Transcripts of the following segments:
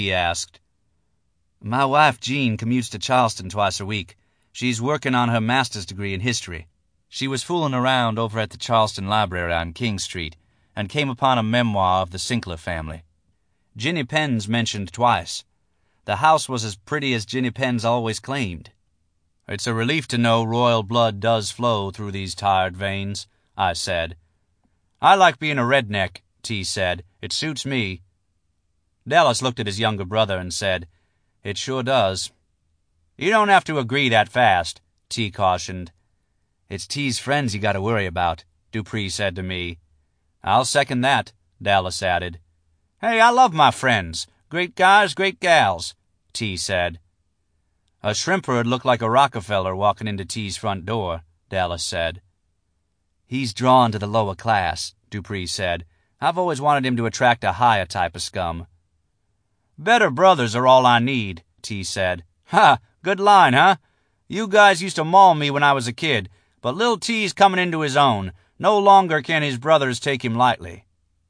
he asked. My wife, Jean, commutes to Charleston twice a week. She's working on her master's degree in history. She was fooling around over at the Charleston Library on King Street and came upon a memoir of the Sinclair family. Ginny Penn's mentioned twice. The house was as pretty as Ginny Penn's always claimed. It's a relief to know royal blood does flow through these tired veins, I said. I like being a redneck, T said. It suits me. Dallas looked at his younger brother and said, It sure does. You don't have to agree that fast, T cautioned. It's T's friends you gotta worry about, Dupree said to me. I'll second that, Dallas added. Hey, I love my friends. Great guys, great gals, T said. A shrimper'd look like a Rockefeller walking into T's front door, Dallas said. He's drawn to the lower class, Dupree said. I've always wanted him to attract a higher type of scum. Better brothers are all I need, T said. Ha! Good line, huh? You guys used to maul me when I was a kid, but Lil T's coming into his own. No longer can his brothers take him lightly.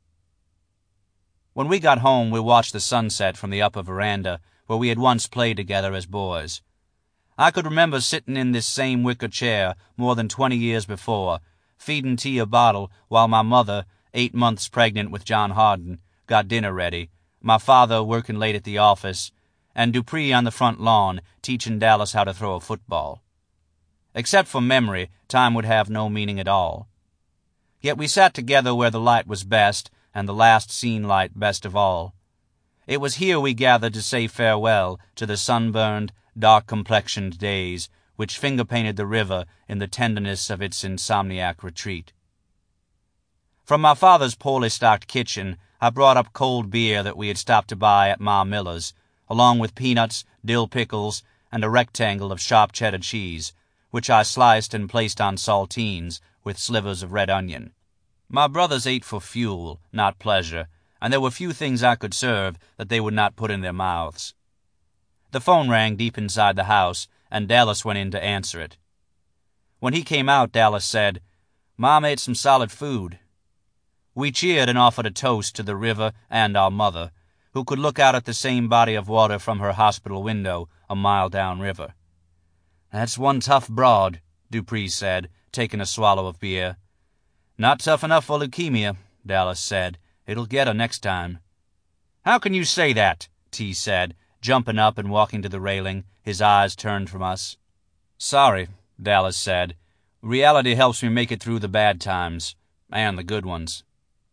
When we got home, we watched the sunset from the upper veranda where we had once played together as boys. I could remember sitting in this same wicker chair more than 20 years before, feeding T a bottle while my mother, 8 months pregnant with John Harden, got dinner ready, my father working late at the office, and Dupree on the front lawn teaching Dallas how to throw a football. Except for memory, time would have no meaning at all. Yet we sat together where the light was best, and the last scene light best of all. It was here we gathered to say farewell to the sunburned, dark-complexioned days which finger-painted the river in the tenderness of its insomniac retreat. From my father's poorly stocked kitchen, I brought up cold beer that we had stopped to buy at Ma Miller's, along with peanuts, dill pickles, and a rectangle of sharp cheddar cheese, which I sliced and placed on saltines with slivers of red onion. My brothers ate for fuel, not pleasure, and there were few things I could serve that they would not put in their mouths. The phone rang deep inside the house, and Dallas went in to answer it. When he came out, Dallas said, Mom ate some solid food. We cheered and offered a toast to the river and our mother, who could look out at the same body of water from her hospital window a mile downriver. That's one tough broad, Dupree said, taking a swallow of beer. Not tough enough for leukemia, Dallas said. It'll get her next time. How can you say that? T said, jumping up and walking to the railing, his eyes turned from us. Sorry, Dallas said. Reality helps me make it through the bad times, and the good ones.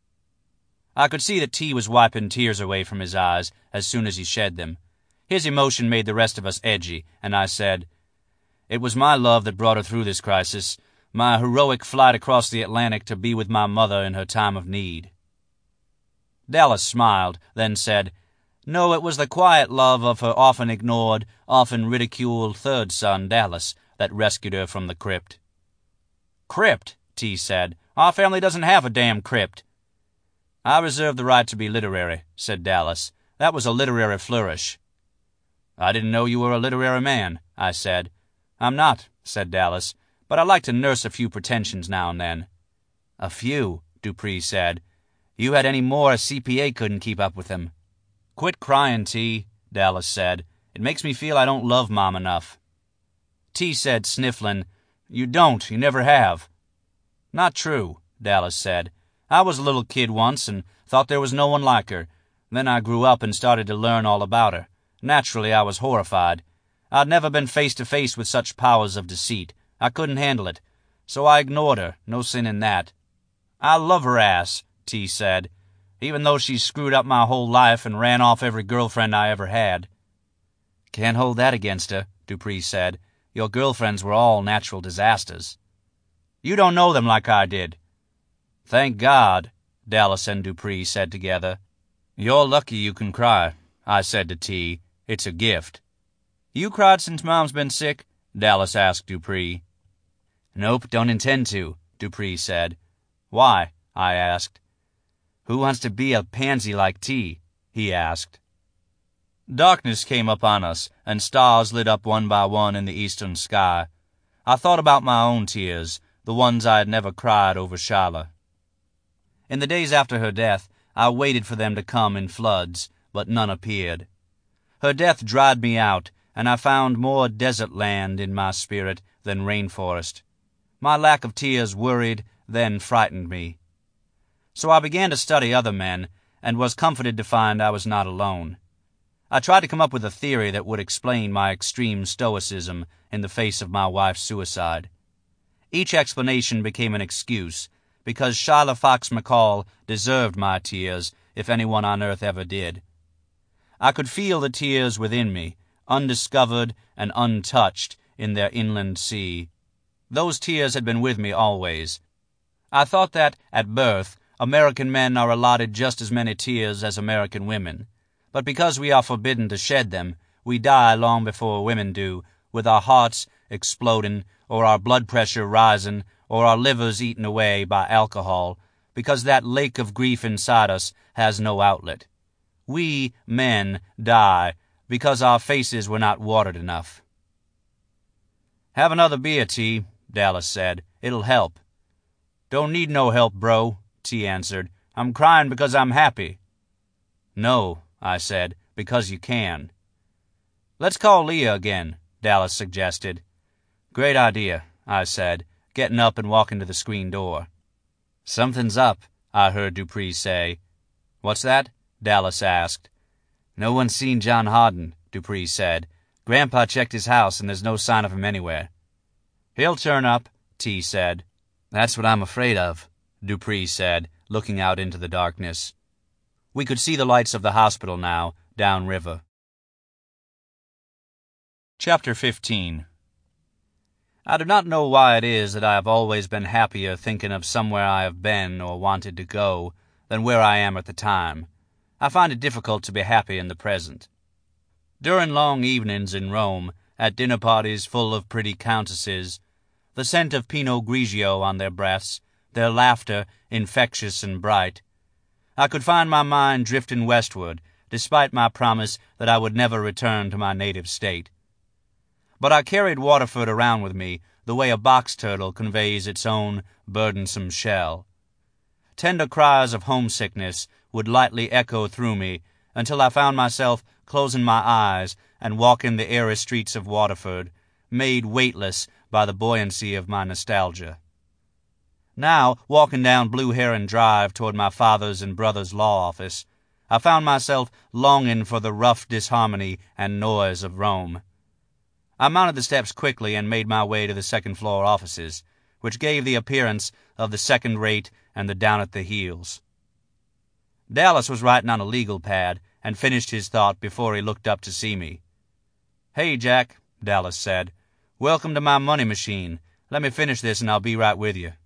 I could see that T was wiping tears away from his eyes as soon as he shed them. His emotion made the rest of us edgy, and I said, It was my love that brought her through this crisis, my heroic flight across the Atlantic to be with my mother in her time of need. Dallas smiled, then said, No, it was the quiet love of her often ignored, often ridiculed third son, Dallas, that rescued her from the crypt. Crypt, T said. Our family doesn't have a damn crypt. I reserve the right to be literary, said Dallas. That was a literary flourish. I didn't know you were a literary man, I said. I'm not, said Dallas, but I like to nurse a few pretensions now and then. A few, Dupree said. You had any more, a CPA couldn't keep up with him. Quit crying, T, Dallas said. It makes me feel I don't love Mom enough. T said, sniffling, You don't, you never have. Not true, Dallas said. I was a little kid once and thought there was no one like her. Then I grew up and started to learn all about her. Naturally, I was horrified. I'd never been face to face with such powers of deceit. I couldn't handle it. So I ignored her. No sin in that. I love her ass, T said, even though she screwed up my whole life and ran off every girlfriend I ever had. Can't hold that against her, Dupree said. Your girlfriends were all natural disasters. You don't know them like I did. Thank God, Dallas and Dupree said together. You're lucky you can cry, I said to T. It's a gift. You cried since Mom's been sick? Dallas asked Dupree. Nope, don't intend to, Dupree said. Why? I asked. Who wants to be a pansy like T? He asked. Darkness came upon us, and stars lit up one by one in the eastern sky. I thought about my own tears, the ones I had never cried over Shyla. In the days after her death, I waited for them to come in floods, but none appeared. Her death dried me out, and I found more desert land in my spirit than rainforest. My lack of tears worried, then frightened me. So I began to study other men, and was comforted to find I was not alone. I tried to come up with a theory that would explain my extreme stoicism in the face of my wife's suicide. Each explanation became an excuse, because Shyla Fox McCall deserved my tears if anyone on earth ever did. I could feel the tears within me, undiscovered and untouched in their inland sea. Those tears had been with me always. I thought that, at birth, American men are allotted just as many tears as American women, but because we are forbidden to shed them, we die long before women do, with our hearts exploding, or our blood pressure rising, or our livers eaten away by alcohol, because that lake of grief inside us has no outlet. We, men, die because our faces were not watered enough. "Have another beer, T," Dallas said. "It'll help." "Don't need no help, bro," T answered. "I'm crying because I'm happy." "No," I said, "because you can." "Let's call Leah again," Dallas suggested. "Great idea," I said, getting up and walking to the screen door. "Something's up," I heard Dupree say. "What's that?" Dallas asked. "No one's seen John Hardin," Dupree said. "Grandpa checked his house, and there's no sign of him anywhere." "He'll turn up," T said. "That's what I'm afraid of," Dupree said, looking out into the darkness. We could see the lights of the hospital now, downriver. Chapter 15. I do not know why it is that I have always been happier thinking of somewhere I have been or wanted to go than where I am at the time. I find it difficult to be happy in the present. During long evenings in Rome, at dinner parties full of pretty countesses, the scent of Pinot Grigio on their breaths, their laughter infectious and bright, I could find my mind drifting westward, despite my promise that I would never return to my native state. But I carried Waterford around with me the way a box turtle conveys its own burdensome shell. Tender cries of homesickness would lightly echo through me until I found myself closing my eyes and walking the airy streets of Waterford, made weightless by the buoyancy of my nostalgia. Now, walking down Blue Heron Drive toward my father's and brother's law office, I found myself longing for the rough disharmony and noise of Rome. I mounted the steps quickly and made my way to the second-floor offices, which gave the appearance of the second-rate and the down-at-the-heels. Dallas was writing on a legal pad and finished his thought before he looked up to see me. "Hey, Jack," Dallas said. "Welcome to my money machine. Let me finish this and I'll be right with you."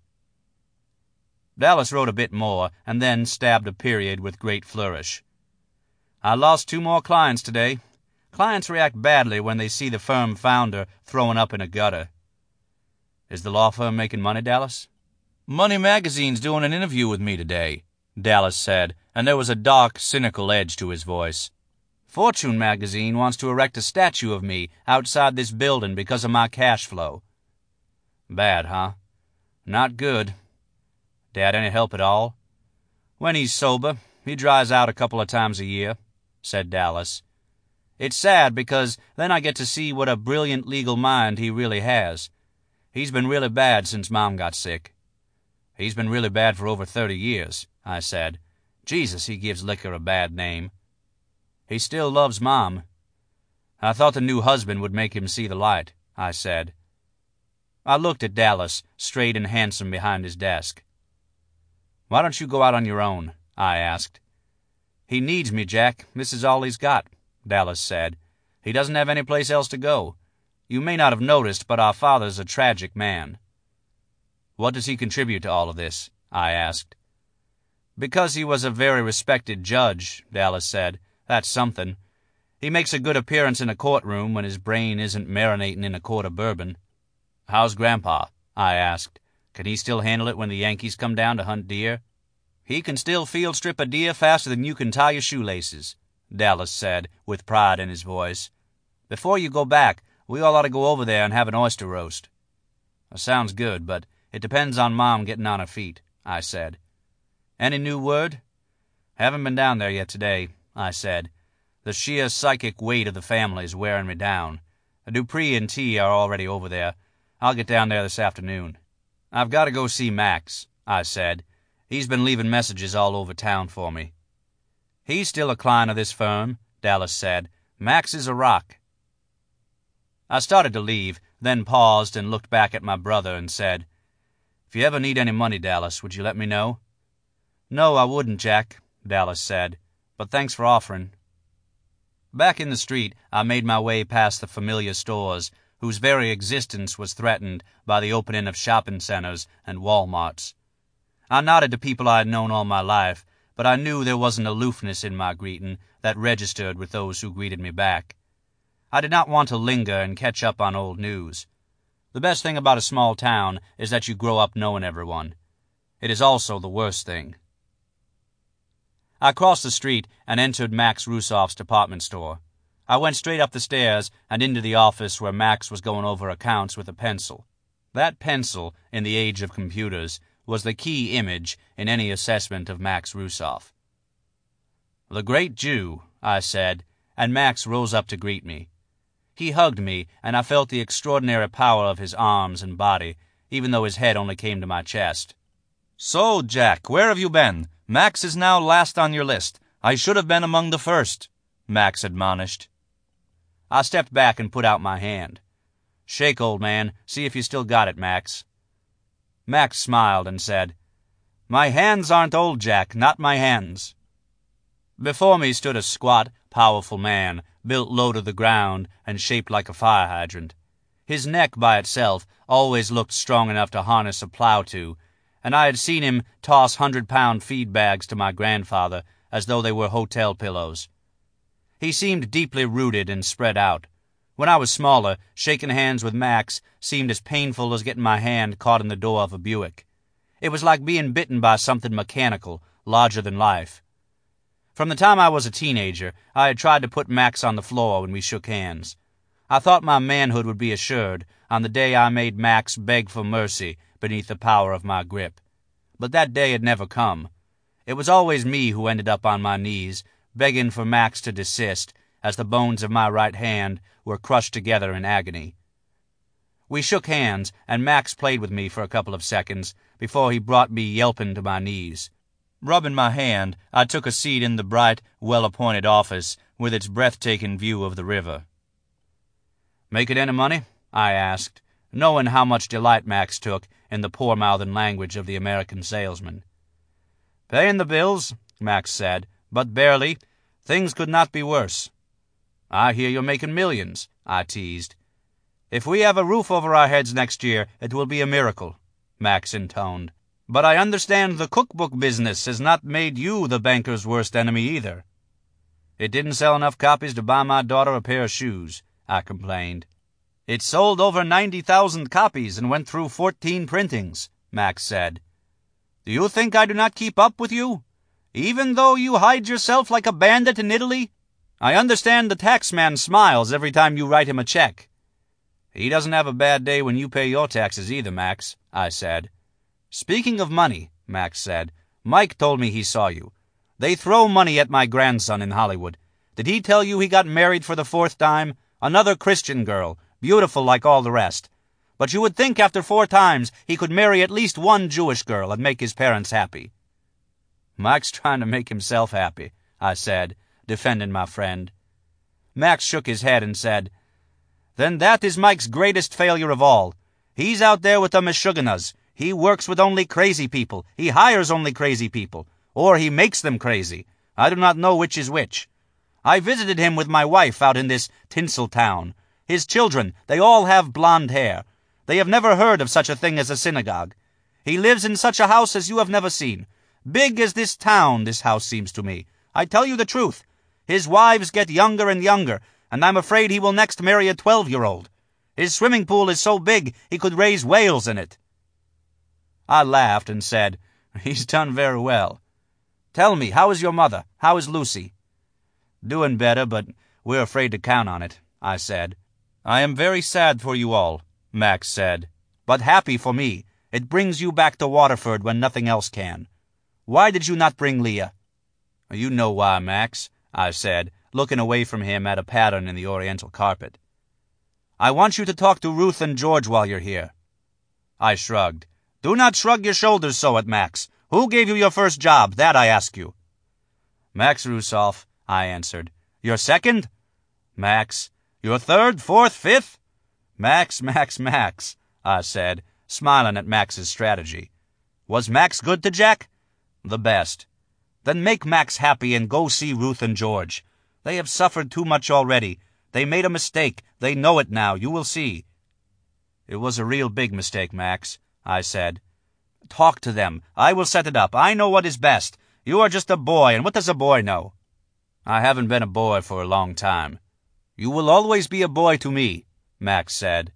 Dallas wrote a bit more, and then stabbed a period with great flourish. "I lost 2 more clients today. Clients react badly when they see the firm founder throwing up in a gutter." "Is the law firm making money, Dallas?" "Money Magazine's doing an interview with me today," Dallas said, and there was a dark, cynical edge to his voice. "Fortune Magazine wants to erect a statue of me outside this building because of my cash flow." "Bad, huh?" "Not good." "Dad any help at all?" "When he's sober. He dries out a couple of times a year," said Dallas. "It's sad because then I get to see what a brilliant legal mind he really has. He's been really bad since Mom got sick." "He's been really bad for over 30 years, I said. "Jesus, he gives liquor a bad name." "He still loves Mom." "I thought the new husband would make him see the light," I said. I looked at Dallas, straight and handsome behind his desk. "Why don't you go out on your own?" I asked. "He needs me, Jack. This is all he's got," Dallas said. "He doesn't have any place else to go. You may not have noticed, but our father's a tragic man." "What does he contribute to all of this?" I asked. "Because he was a very respected judge," Dallas said. "That's something. He makes a good appearance in a courtroom when his brain isn't marinating in a quart of bourbon." "How's Grandpa?" I asked. "Can he still handle it when the Yankees come down to hunt deer?" "He can still field strip a deer faster than you can tie your shoelaces," Dallas said, with pride in his voice. "Before you go back, we all ought to go over there and have an oyster roast." "Sounds good, but it depends on Mom getting on her feet," I said. "Any new word?" "Haven't been down there yet today," I said. The sheer psychic weight of the family's wearing me down. Dupree and T are already over there. I'll get down there this afternoon. I've got to go see Max, I said. He's been leaving messages all over town for me. He's still a client of this firm, Dallas said. Max is a rock. I started to leave, then paused and looked back at my brother and said, If you ever need any money, Dallas, would you let me know? No, I wouldn't, Jack, Dallas said, but thanks for offering. Back in the street, I made my way past the familiar stores, whose very existence was threatened by the opening of shopping centers and Walmarts. I nodded to people I had known all my life, but I knew there was an aloofness in my greeting that registered with those who greeted me back. I did not want to linger and catch up on old news. The best thing about a small town is that you grow up knowing everyone. It is also the worst thing. I crossed the street and entered Max Russoff's department store. I went straight up the stairs and into the office where Max was going over accounts with a pencil. That pencil, in the age of computers, was the key image in any assessment of Max Russoff. The great Jew, I said, and Max rose up to greet me. He hugged me, and I felt the extraordinary power of his arms and body, even though his head only came to my chest. So, Jack, where have you been? Max is now last on your list. I should have been among the first, Max admonished. I stepped back and put out my hand. Shake, old man. See if you still got it, Max. Max smiled and said, My hands aren't old, Jack, not my hands. Before me stood a squat, powerful man, built low to the ground and shaped like a fire hydrant. His neck by itself always looked strong enough to harness a plow to, and I had seen him toss 100-pound feed bags to my grandfather as though they were hotel pillows. He seemed deeply rooted and spread out. When I was smaller, shaking hands with Max seemed as painful as getting my hand caught in the door of a Buick. It was like being bitten by something mechanical, larger than life. From the time I was a teenager, I had tried to put Max on the floor when we shook hands. I thought my manhood would be assured on the day I made Max beg for mercy beneath the power of my grip. But that day had never come. It was always me who ended up on my knees, begging for Max to desist, as the bones of my right hand were crushed together in agony. We shook hands, and Max played with me for a couple of seconds before he brought me yelping to my knees. Rubbing my hand, I took a seat in the bright, well-appointed office with its breathtaking view of the river. Making any money? I asked, knowing how much delight Max took in the poor-mouthing language of the American salesman. Paying the bills, Max said, but barely. Things could not be worse. I hear you're making millions, I teased. If we have a roof over our heads next year, it will be a miracle, Max intoned. But I understand the cookbook business has not made you the banker's worst enemy either. It didn't sell enough copies to buy my daughter a pair of shoes, I complained. It sold over 90,000 copies and went through 14 printings, Max said. Do you think I do not keep up with you? Even though you hide yourself like a bandit in Italy? I understand the taxman smiles every time you write him a check. He doesn't have a bad day when you pay your taxes either, Max, I said. Speaking of money, Max said, Mike told me he saw you. They throw money at my grandson in Hollywood. Did he tell you he got married for the 4th time? Another Christian girl, beautiful like all the rest. But you would think after 4 times he could marry at least one Jewish girl and make his parents happy. Mike's trying to make himself happy, I said, defending my friend. Max shook his head and said, Then that is Mike's greatest failure of all. He's out there with the Meshuggahs. He works with only crazy people. He hires only crazy people. Or he makes them crazy. I do not know which is which. I visited him with my wife out in this tinsel town. His children, they all have blonde hair. They have never heard of such a thing as a synagogue. He lives in such a house as you have never seen. Big as this town, this house seems to me. I tell you the truth. His wives get younger and younger, and I'm afraid he will next marry a 12-year-old. His swimming pool is so big he could raise whales in it. I laughed and said, He's done very well. Tell me, how is your mother? How is Lucy? Doing better, but we're afraid to count on it, I said. I am very sad for you all, Max said, but happy for me. It brings you back to Waterford when nothing else can. Why did you not bring Leah? You know why, Max, I said. looking away from him at a pattern in the oriental carpet. "I want you to talk to Ruth and George while you're here." I shrugged. "Do not shrug your shoulders so at Max. Who gave you your first job, that I ask you?" "Max Russoff," I answered. "Your second?" "Max." "Your third, fourth, fifth?" "Max, Max, Max," I said, smiling at Max's strategy. "Was Max good to Jack?" "The best." "Then make Max happy and go see Ruth and George. They have suffered too much already. They made a mistake. They know it now. You will see." "It was a real big mistake, Max," I said. "Talk to them. I will set it up. I know what is best. You are just a boy, and what does a boy know?" "I haven't been a boy for a long time." "You will always be a boy to me," Max said.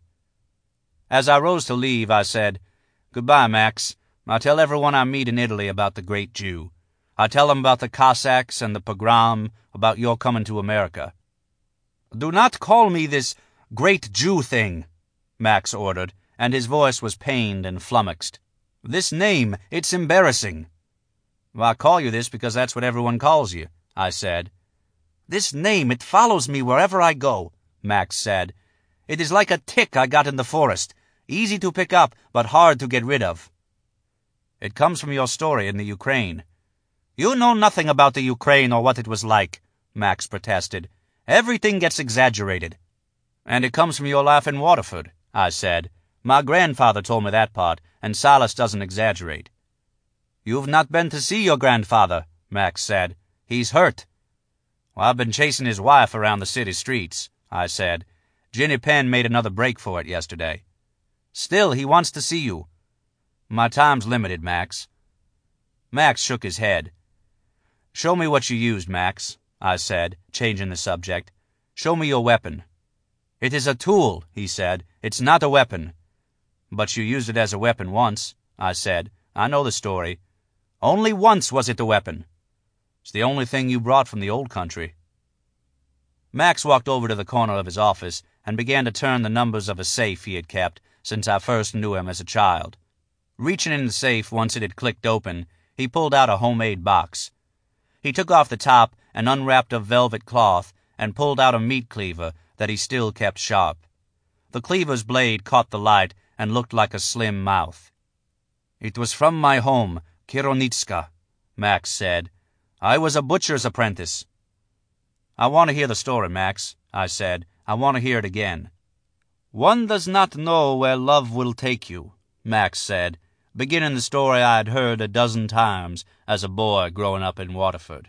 As I rose to leave, I said, "Goodbye, Max. I'll tell everyone I meet in Italy about the great Jew. I'll tell them about the Cossacks and the pogrom, about your coming to America." "Do not call me this great Jew thing," Max ordered, and his voice was pained and flummoxed. "This name, it's embarrassing." "Well, I call you this because that's what everyone calls you," I said. "This name, it follows me wherever I go," Max said. "It is like a tick I got in the forest, easy to pick up but hard to get rid of." "It comes from your story in the Ukraine." "You know nothing about the Ukraine or what it was like," Max protested. "Everything gets exaggerated." "And it comes from your life in Waterford," I said. "My grandfather told me that part, and Silas doesn't exaggerate." "You've not been to see your grandfather," Max said. "He's hurt." "Well, I've been chasing his wife around the city streets," I said. "Ginny Penn made another break for it yesterday." "Still, he wants to see you." "My time's limited, Max." Max shook his head. "Show me what you used, Max," I said, changing the subject. "Show me your weapon." "It is a tool," he said. "It's not a weapon." "But you used it as a weapon once," I said. "I know the story." "Only once was it a weapon." "It's the only thing you brought from the old country." Max walked over to the corner of his office and began to turn the numbers of a safe he had kept since I first knew him as a child. Reaching in the safe once it had clicked open, he pulled out a homemade box. He took off the top and unwrapped a velvet cloth and pulled out a meat cleaver that he still kept sharp. The cleaver's blade caught the light and looked like a slim mouth. "It was from my home, Kironitska," Max said. "I was a butcher's apprentice." "I want to hear the story, Max," I said. "I want to hear it again." "One does not know where love will take you," Max said, beginning the story I had heard a dozen times as a boy growing up in Waterford.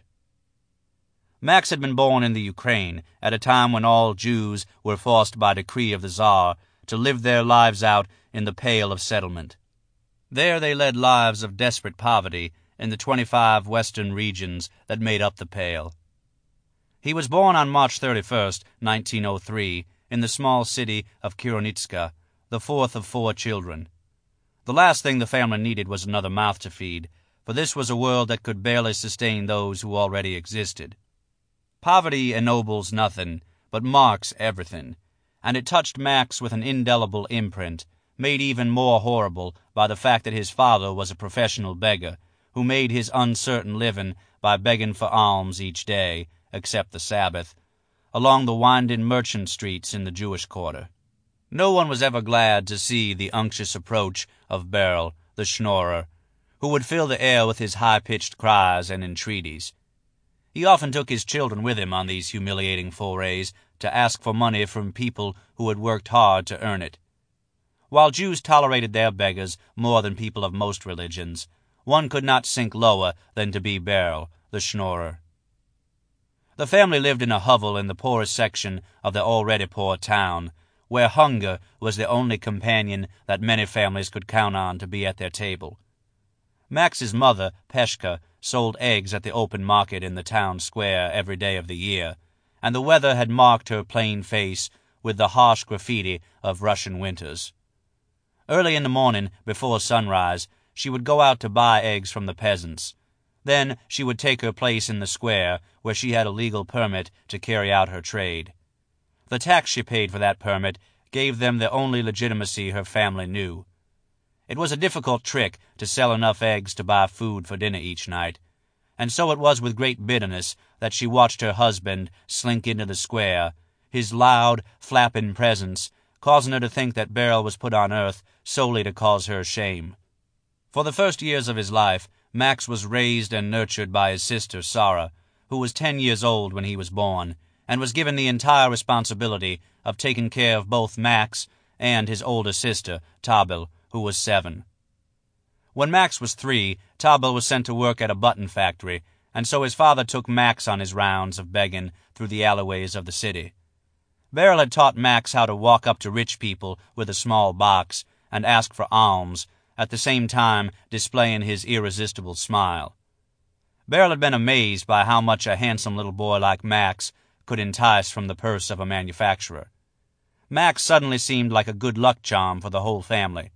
Max had been born in the Ukraine at a time when all Jews were forced by decree of the Tsar to live their lives out in the Pale of Settlement. There they led lives of desperate poverty in the 25 western regions that made up the Pale. He was born on March 31st, 1903, in the small city of Kironitska, the fourth of 4 children. The last thing the family needed was another mouth to feed, for this was a world that could barely sustain those who already existed. Poverty ennobles nothing, but marks everything, and it touched Max with an indelible imprint, made even more horrible by the fact that his father was a professional beggar, who made his uncertain living by begging for alms each day, except the Sabbath, along the winding merchant streets in the Jewish quarter. No one was ever glad to see the unctuous approach of Beryl, the schnorrer, who would fill the air with his high-pitched cries and entreaties. He often took his children with him on these humiliating forays to ask for money from people who had worked hard to earn it. While Jews tolerated their beggars more than people of most religions, one could not sink lower than to be Beryl, the schnorrer. The family lived in a hovel in the poorest section of the already poor town, where hunger was the only companion that many families could count on to be at their table. Max's mother, Peshka, sold eggs at the open market in the town square every day of the year, and the weather had marked her plain face with the harsh graffiti of Russian winters. Early in the morning, before sunrise, she would go out to buy eggs from the peasants. Then she would take her place in the square, where she had a legal permit to carry out her trade. The tax she paid for that permit gave them the only legitimacy her family knew. It was a difficult trick to sell enough eggs to buy food for dinner each night. and so it was with great bitterness that she watched her husband slink into the square, his loud, flapping presence causing her to think that Beryl was put on earth solely to cause her shame. For the first years of his life, Max was raised and nurtured by his sister, Sarah, who was 10 years old when he was born, and was given the entire responsibility of taking care of both Max and his older sister, Tabel, who was 7. When Max was 3, Tabel was sent to work at a button factory, and so his father took Max on his rounds of begging through the alleyways of the city. Beryl had taught Max how to walk up to rich people with a small box and ask for alms, at the same time displaying his irresistible smile. Beryl had been amazed by how much a handsome little boy like Max could entice from the purse of a manufacturer. Max suddenly seemed like a good luck charm for the whole family.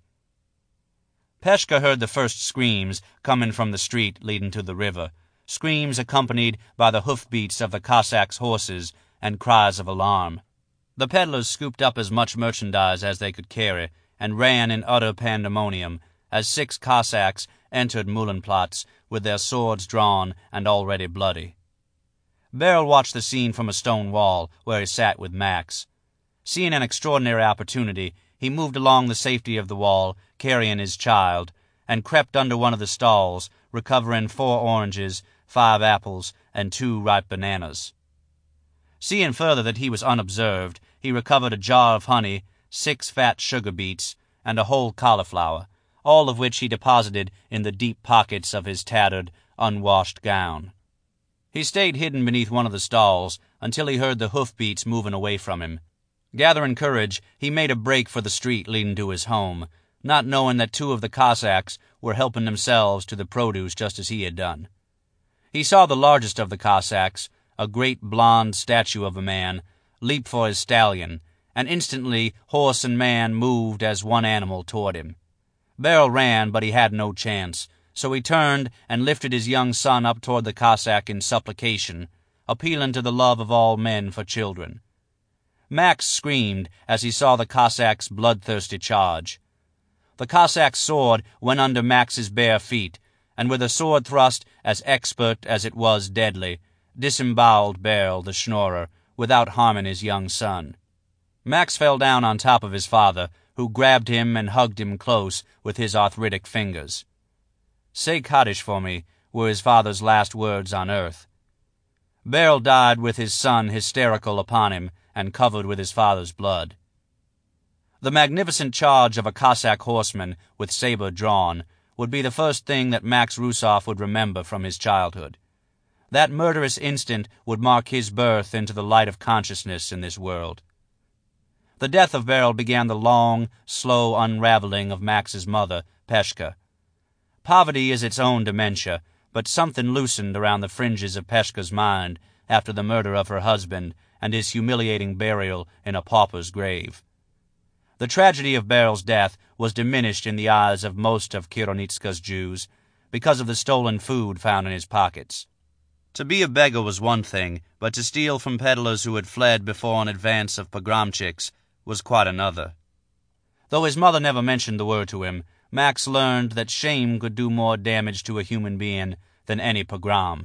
Peshka heard the first screams coming from the street leading to the river, screams accompanied by the hoofbeats of the Cossacks' horses and cries of alarm. The peddlers scooped up as much merchandise as they could carry and ran in utter pandemonium as 6 Cossacks entered Mühlenplatz with their swords drawn and already bloody. Beryl watched the scene from a stone wall where he sat with Max. Seeing an extraordinary opportunity, he moved along the safety of the wall, carrying his child, and crept under one of the stalls, recovering 4 oranges, 5 apples, and 2 ripe bananas. Seeing further that he was unobserved, he recovered a jar of honey, 6 fat sugar beets, and a whole cauliflower, all of which he deposited in the deep pockets of his tattered, unwashed gown. He stayed hidden beneath one of the stalls until he heard the hoofbeats moving away from him. Gathering courage, he made a break for the street leading to his home, not knowing that 2 of the Cossacks were helping themselves to the produce just as he had done. He saw the largest of the Cossacks, a great blond statue of a man, leap for his stallion, and instantly horse and man moved as one animal toward him. Beryl ran, but he had no chance, so he turned and lifted his young son up toward the Cossack in supplication, appealing to the love of all men for children. Max screamed as he saw the Cossack's bloodthirsty charge. The Cossack's sword went under Max's bare feet, and with a sword thrust as expert as it was deadly, disemboweled Beryl, the schnorrer, without harming his young son. Max fell down on top of his father, who grabbed him and hugged him close with his arthritic fingers. "Say Kaddish for me," were his father's last words on earth. Beryl died with his son hysterical upon him and covered with his father's blood. The magnificent charge of a Cossack horseman with saber drawn would be the first thing that Max Rusov would remember from his childhood. That murderous instant would mark his birth into the light of consciousness in this world. The death of Beryl began the long, slow unraveling of Max's mother, Peshka. Poverty is its own dementia, but something loosened around the fringes of Peshka's mind after the murder of her husband and his humiliating burial in a pauper's grave. The tragedy of Beryl's death was diminished in the eyes of most of Kironitska's Jews because of the stolen food found in his pockets. To be a beggar was one thing, but to steal from peddlers who had fled before an advance of pogromchiks was quite another. Though his mother never mentioned the word to him, Max learned that shame could do more damage to a human being than any pogrom.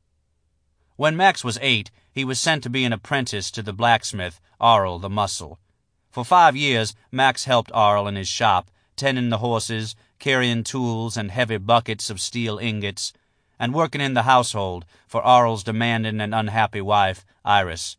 When Max was 8, he was sent to be an apprentice to the blacksmith, Arl the Muscle. For 5 years, Max helped Arl in his shop, tending the horses, carrying tools and heavy buckets of steel ingots, and working in the household for Arl's demanding and unhappy wife, Iris.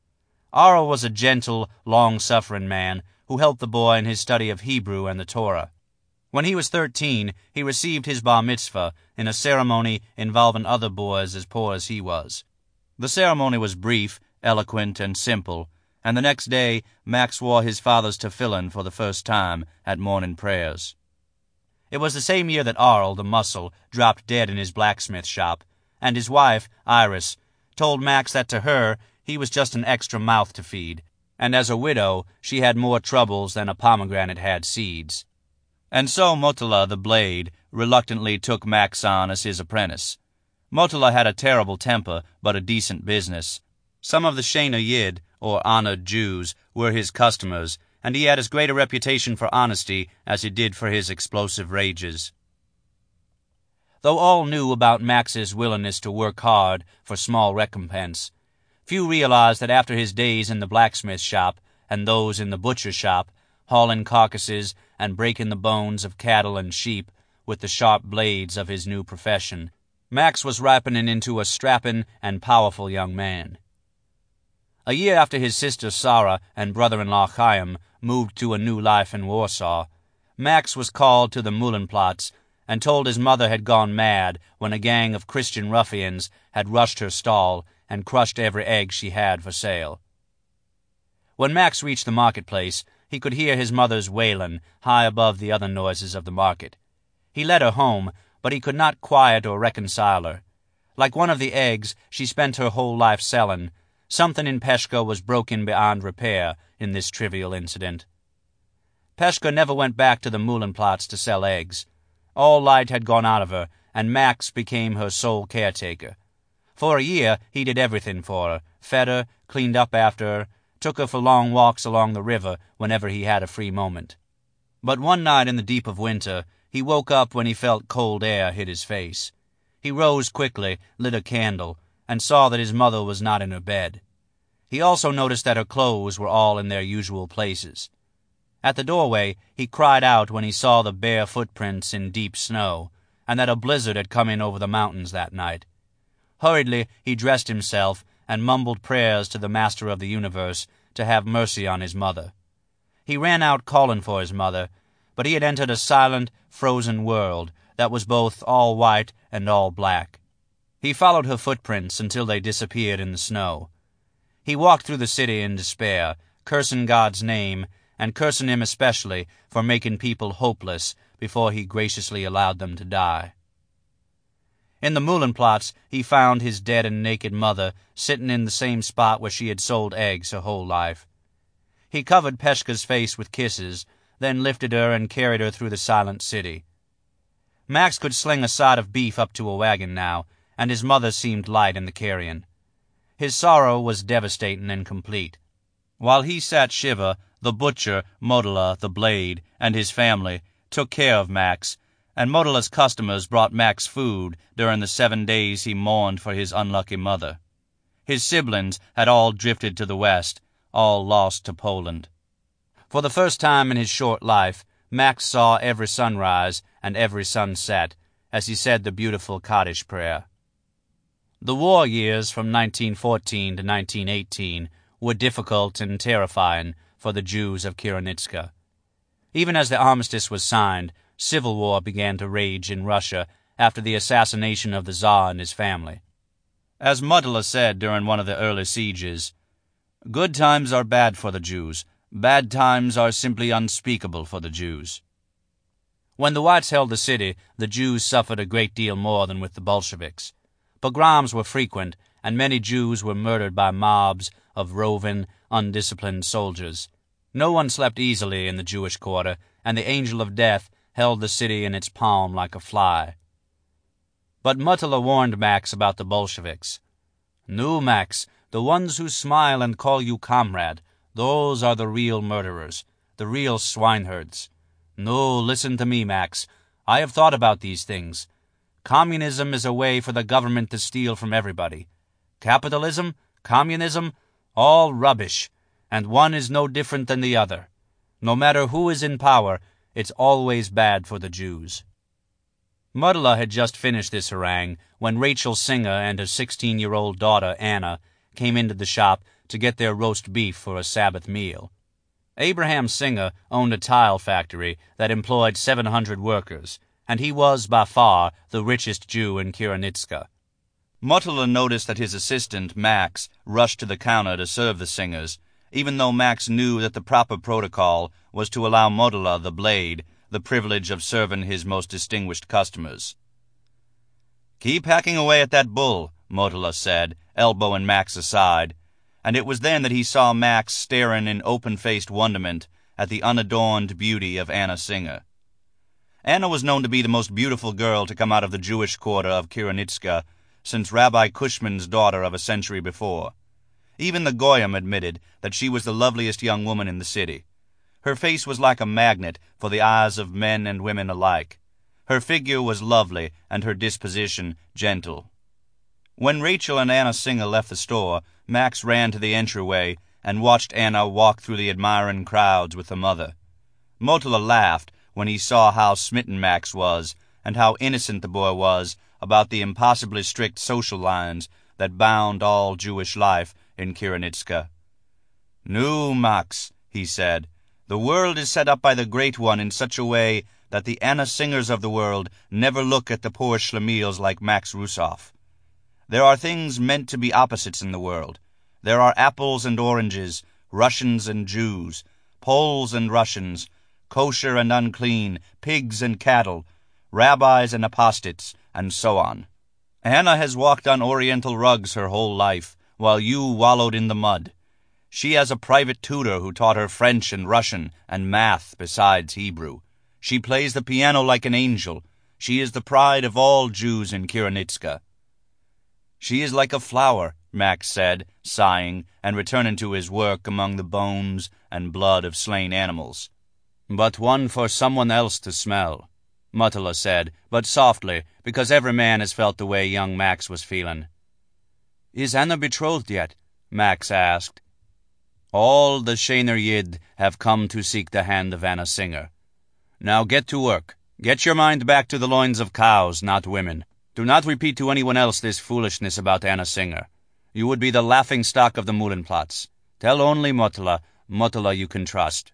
Arl was a gentle, long-suffering man who helped the boy in his study of Hebrew and the Torah. When he was 13, he received his bar mitzvah in a ceremony involving other boys as poor as he was. The ceremony was brief, eloquent, and simple, and the next day Max wore his father's tefillin for the first time at morning prayers. It was the same year that Arl, the Muscle, dropped dead in his blacksmith shop, and his wife, Iris, told Max that to her he was just an extra mouth to feed, and as a widow she had more troubles than a pomegranate had seeds. And so Motula the Blade reluctantly took Max on as his apprentice. Motula had a terrible temper, but a decent business. Some of the Shena Yid, or honored Jews, were his customers, and he had as great a reputation for honesty as he did for his explosive rages. Though all knew about Max's willingness to work hard for small recompense, few realized that after his days in the blacksmith shop and those in the butcher shop, hauling carcasses and breaking the bones of cattle and sheep with the sharp blades of his new profession, Max was ripening into a strapping and powerful young man. A year after his sister Sarah and brother-in-law Chaim moved to a new life in Warsaw, Max was called to the Mühlenplatz and told his mother had gone mad when a gang of Christian ruffians had rushed her stall and crushed every egg she had for sale. When Max reached the marketplace, he could hear his mother's wailing high above the other noises of the market. He led her home, but he could not quiet or reconcile her. Like one of the eggs she spent her whole life selling, something in Peshka was broken beyond repair in this trivial incident. Peshka never went back to the Mühlenplatz to sell eggs. All light had gone out of her, and Max became her sole caretaker. For a year he did everything for her, fed her, cleaned up after her, took her for long walks along the river whenever he had a free moment. But one night in the deep of winter, he woke up when he felt cold air hit his face. He rose quickly, lit a candle, and saw that his mother was not in her bed. He also noticed that her clothes were all in their usual places. At the doorway, he cried out when he saw the bare footprints in deep snow, and that a blizzard had come in over the mountains that night. Hurriedly, he dressed himself and mumbled prayers to the Master of the Universe to have mercy on his mother. He ran out calling for his mother, but he had entered a silent, frozen world that was both all white and all black. He followed her footprints until they disappeared in the snow. He walked through the city in despair, cursing God's name, and cursing him especially for making people hopeless before he graciously allowed them to die. In the Mühlenplatz, he found his dead and naked mother sitting in the same spot where she had sold eggs her whole life. He covered Peshka's face with kisses, then lifted her and carried her through the silent city. Max could sling a side of beef up to a wagon now, and his mother seemed light in the carrying. His sorrow was devastating and complete. While he sat shiva, the butcher, Modula, the blade, and his family took care of Max, and Modula's customers brought Max food during the 7 days he mourned for his unlucky mother. His siblings had all drifted to the west, all lost to Poland. For the first time in his short life, Max saw every sunrise and every sunset as he said the beautiful Kaddish prayer. The war years from 1914 to 1918 were difficult and terrifying for the Jews of Kironitska. Even as the armistice was signed, civil war began to rage in Russia after the assassination of the Tsar and his family. As Modula said during one of the early sieges, "Good times are bad for the Jews. Bad times are simply unspeakable for the Jews." When the Whites held the city, the Jews suffered a great deal more than with the Bolsheviks. Pogroms were frequent, and many Jews were murdered by mobs of roving, undisciplined soldiers. No one slept easily in the Jewish quarter, and the angel of death held the city in its palm like a fly. But Modula warned Max about the Bolsheviks. "No, Max, the ones who smile and call you comrade, those are the real murderers, the real swineherds. No, listen to me, Max. I have thought about these things. Communism is a way for the government to steal from everybody. Capitalism, communism, all rubbish, and one is no different than the other. No matter who is in power, it's always bad for the Jews." Modula had just finished this harangue when Rachel Singer and her 16-year-old daughter, Anna, came into the shop to get their roast beef for a Sabbath meal. Abraham Singer owned a tile factory that employed 700 workers, and he was, by far, the richest Jew in Kironitska. Modula noticed that his assistant, Max, rushed to the counter to serve the Singers, even though Max knew that the proper protocol was to allow Modula, the blade, the privilege of serving his most distinguished customers. "Keep hacking away at that bull," Modula said, elbowing Max aside, and it was then that he saw Max staring in open-faced wonderment at the unadorned beauty of Anna Singer. Anna was known to be the most beautiful girl to come out of the Jewish quarter of Kironitska since Rabbi Cushman's daughter of a century before. Even the Goyim admitted that she was the loveliest young woman in the city. Her face was like a magnet for the eyes of men and women alike. Her figure was lovely and her disposition gentle. When Rachel and Anna Singer left the store, Max ran to the entryway and watched Anna walk through the admiring crowds with her mother. Mottola laughed when he saw how smitten Max was and how innocent the boy was about the impossibly strict social lines that bound all Jewish life in Kirinitska. "No, Max," he said, "the world is set up by the Great One in such a way that the Anna Singers of the world never look at the poor schlemiels like Max Russoff. There are things meant to be opposites in the world. There are apples and oranges, Russians and Jews, Poles and Russians, kosher and unclean, pigs and cattle, rabbis and apostates, and so on. Anna has walked on Oriental rugs her whole life, while you wallowed in the mud. She has a private tutor who taught her French and Russian and math besides Hebrew. She plays the piano like an angel. She is the pride of all Jews in Kirinitska." "She is like a flower," Max said, sighing, and returning to his work among the bones and blood of slain animals. "But one for someone else to smell," Mottola said, but softly, because every man has felt the way young Max was feeling. "Is Anna betrothed yet?" Max asked. "All the Shener Yid have come to seek the hand of Anna Singer. Now get to work. Get your mind back to the loins of cows, not women. Do not repeat to anyone else this foolishness about Anna Singer. You would be the laughing stock of the Mullenplatz. Tell only Mottola you can trust."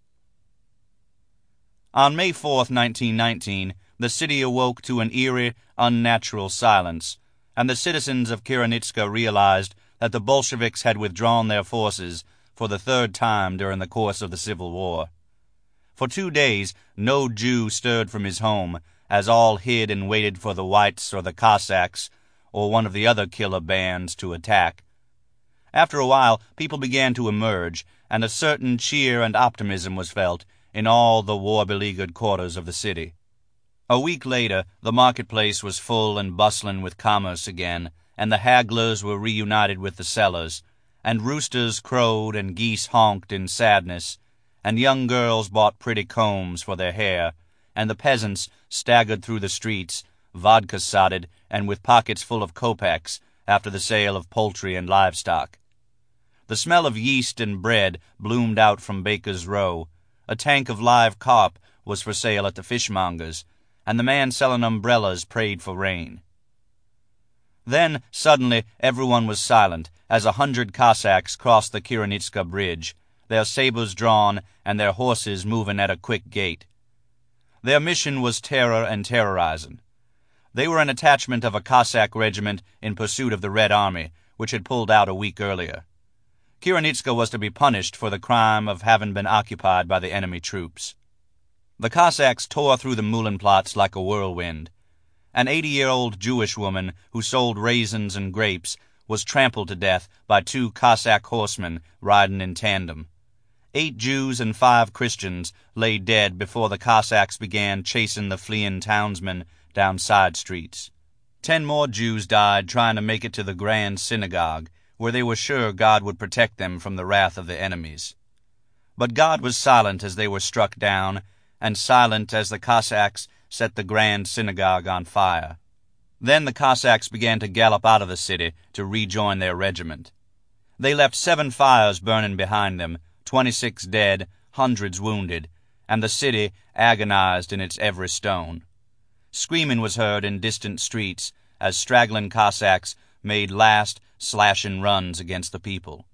On May 4th, 1919, the city awoke to an eerie, unnatural silence, and the citizens of Kirinitska realized that the Bolsheviks had withdrawn their forces for the third time during the course of the Civil War. For 2 days, no Jew stirred from his home, as all hid and waited for the Whites or the Cossacks or one of the other killer bands to attack. After a while, people began to emerge, and a certain cheer and optimism was felt in all the war-beleaguered quarters of the city. A week later, the marketplace was full and bustling with commerce again, and the hagglers were reunited with the sellers, and roosters crowed and geese honked in sadness, and young girls bought pretty combs for their hair, and the peasants staggered through the streets, vodka-sotted and with pockets full of kopecks after the sale of poultry and livestock. The smell of yeast and bread bloomed out from Baker's Row. A tank of live carp was for sale at the fishmonger's, and the man selling umbrellas prayed for rain. Then, suddenly, everyone was silent as 100 Cossacks crossed the Kirinitska bridge, their sabers drawn and their horses moving at a quick gait. Their mission was terror and terrorizing. They were an attachment of a Cossack regiment in pursuit of the Red Army, which had pulled out a week earlier. Kirinitska was to be punished for the crime of having been occupied by the enemy troops. The Cossacks tore through the Mullenplatz like a whirlwind. An 80-year-old Jewish woman who sold raisins and grapes was trampled to death by 2 Cossack horsemen riding in tandem. 8 Jews and 5 Christians lay dead before the Cossacks began chasing the fleeing townsmen down side streets. 10 more Jews died trying to make it to the Grand Synagogue, where they were sure God would protect them from the wrath of the enemies. But God was silent as they were struck down, and silent as the Cossacks set the Grand Synagogue on fire. Then the Cossacks began to gallop out of the city to rejoin their regiment. They left 7 fires burning behind them, 26 dead, hundreds wounded, and the city agonized in its every stone. Screaming was heard in distant streets as straggling Cossacks made last slashing runs against the people.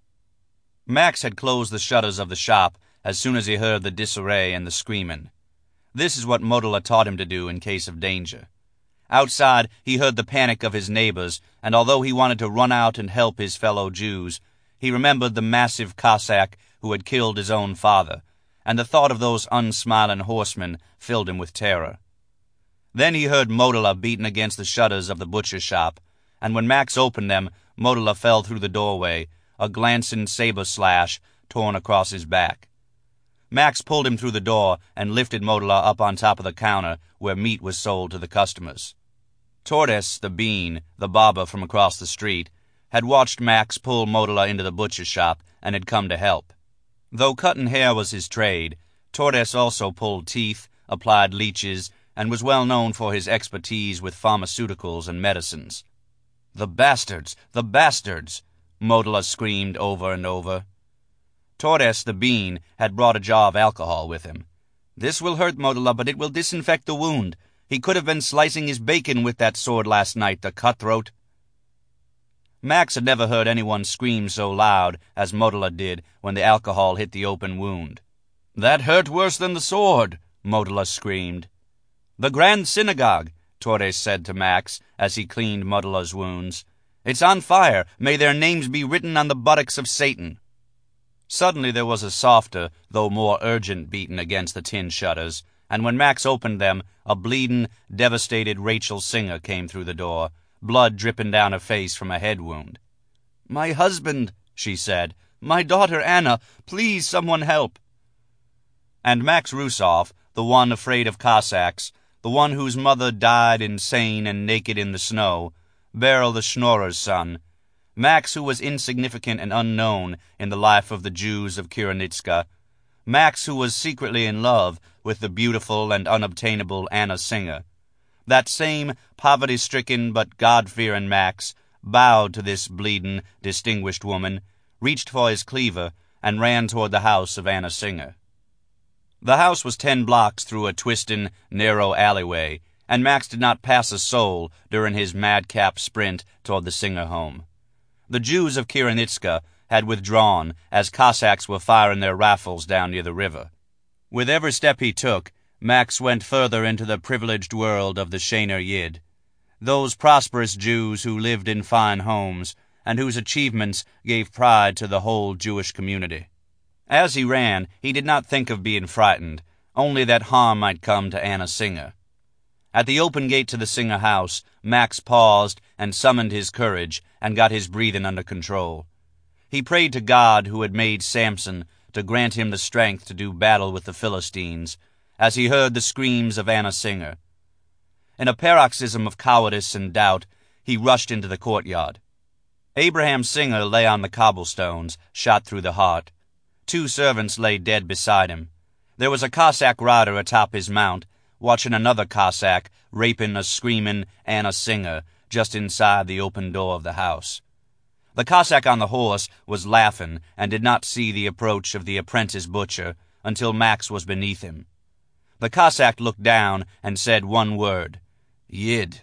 Max had closed the shutters of the shop as soon as he heard the disarray and the screaming. This is what Mottola taught him to do in case of danger. Outside, he heard the panic of his neighbors, and although he wanted to run out and help his fellow Jews, he remembered the massive Cossack who had killed his own father, and the thought of those unsmiling horsemen filled him with terror. Then he heard Mottola beating against the shutters of the butcher shop, and when Max opened them, Mottola fell through the doorway, a glancing saber slash torn across his back. Max pulled him through the door and lifted Mottola up on top of the counter where meat was sold to the customers. Tordes, the bean, the barber from across the street, had watched Max pull Mottola into the butcher shop and had come to help. Though cutting hair was his trade, Tordes also pulled teeth, applied leeches, and was well known for his expertise with pharmaceuticals and medicines. "The bastards! The bastards!" Motula screamed over and over. Torres the bean had brought a jar of alcohol with him. "This will hurt, Motula, but it will disinfect the wound. He could have been slicing his bacon with that sword last night, the cutthroat." Max had never heard anyone scream so loud as Motula did when the alcohol hit the open wound. "That hurt worse than the sword," Motula screamed. "The Grand Synagogue," Torres said to Max as he cleaned Motula's wounds. "It's on fire. May their names be written on the buttocks of Satan." Suddenly there was a softer, though more urgent beating against the tin shutters, and when Max opened them, a bleeding, devastated Rachel Singer came through the door, blood dripping down her face from a head wound. "My husband," she said. "My daughter Anna. Please, someone help." And Max Rusov, the one afraid of Cossacks, the one whose mother died insane and naked in the snow, Beryl the Schnorrer's son, Max who was insignificant and unknown in the life of the Jews of Kironitska, Max who was secretly in love with the beautiful and unobtainable Anna Singer, that same poverty-stricken but God-fearing Max bowed to this bleeding, distinguished woman, reached for his cleaver, and ran toward the house of Anna Singer. The house was 10 blocks through a twisting, narrow alleyway, and Max did not pass a soul during his madcap sprint toward the Singer home. The Jews of Kironitska had withdrawn as Cossacks were firing their rifles down near the river. With every step he took, Max went further into the privileged world of the Sheiner Yid, those prosperous Jews who lived in fine homes and whose achievements gave pride to the whole Jewish community. As he ran, he did not think of being frightened, only that harm might come to Anna Singer. At the open gate to the Singer house, Max paused and summoned his courage and got his breathing under control. He prayed to God who had made Samson to grant him the strength to do battle with the Philistines, as he heard the screams of Anna Singer. In a paroxysm of cowardice and doubt, he rushed into the courtyard. Abraham Singer lay on the cobblestones, shot through the heart. 2 servants lay dead beside him. There was a Cossack rider atop his mount, watching another Cossack raping a screaming Anna Singer just inside the open door of the house. The Cossack on the horse was laughing and did not see the approach of the apprentice butcher until Max was beneath him. The Cossack looked down and said one word, "Yid."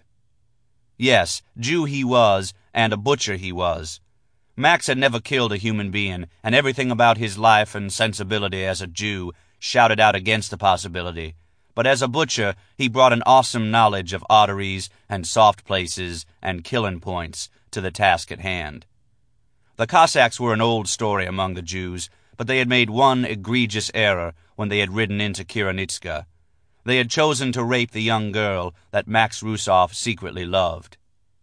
Yes, Jew he was, and a butcher he was. Max had never killed a human being, and everything about his life and sensibility as a Jew shouted out against the possibility. But as a butcher, he brought an awesome knowledge of arteries and soft places and killing points to the task at hand. The Cossacks were an old story among the Jews, but they had made one egregious error when they had ridden into Kironitska. They had chosen to rape the young girl that Max Rusov secretly loved.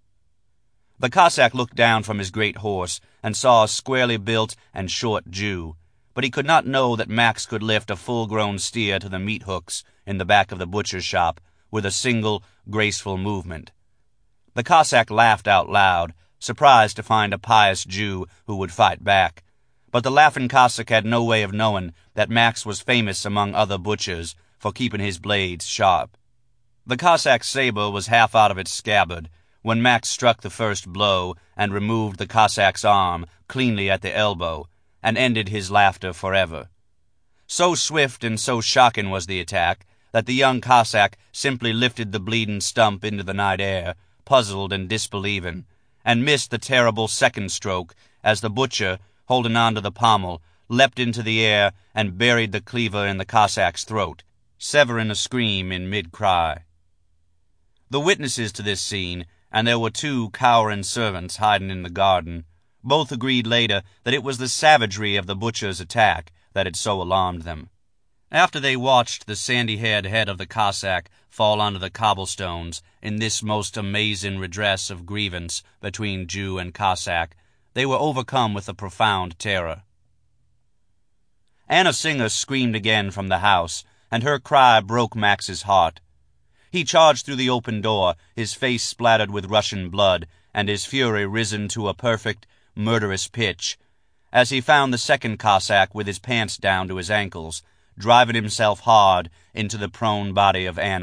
The Cossack looked down from his great horse and saw a squarely built and short Jew, but he could not know that Max could lift a full-grown steer to the meat hooks in the back of the butcher's shop with a single, graceful movement. The Cossack laughed out loud, surprised to find a pious Jew who would fight back. But the laughing Cossack had no way of knowing that Max was famous among other butchers for keeping his blades sharp. The Cossack's saber was half out of its scabbard when Max struck the first blow and removed the Cossack's arm cleanly at the elbow and ended his laughter forever. So swift and so shocking was the attack that the young Cossack simply lifted the bleeding stump into the night air, puzzled and disbelieving, and missed the terrible second stroke as the butcher, holding on to the pommel, leapt into the air and buried the cleaver in the Cossack's throat, severing a scream in mid-cry. The witnesses to this scene, and there were 2 cowering servants hiding in the garden, both agreed later that it was the savagery of the butcher's attack that had so alarmed them. After they watched the sandy-haired head of the Cossack fall onto the cobblestones in this most amazing redress of grievance between Jew and Cossack, they were overcome with a profound terror. Anna Singer screamed again from the house, and her cry broke Max's heart. He charged through the open door, his face splattered with Russian blood, and his fury risen to a perfect, murderous pitch, as he found the second Cossack with his pants down to his ankles, driving himself hard into the prone body of Anna,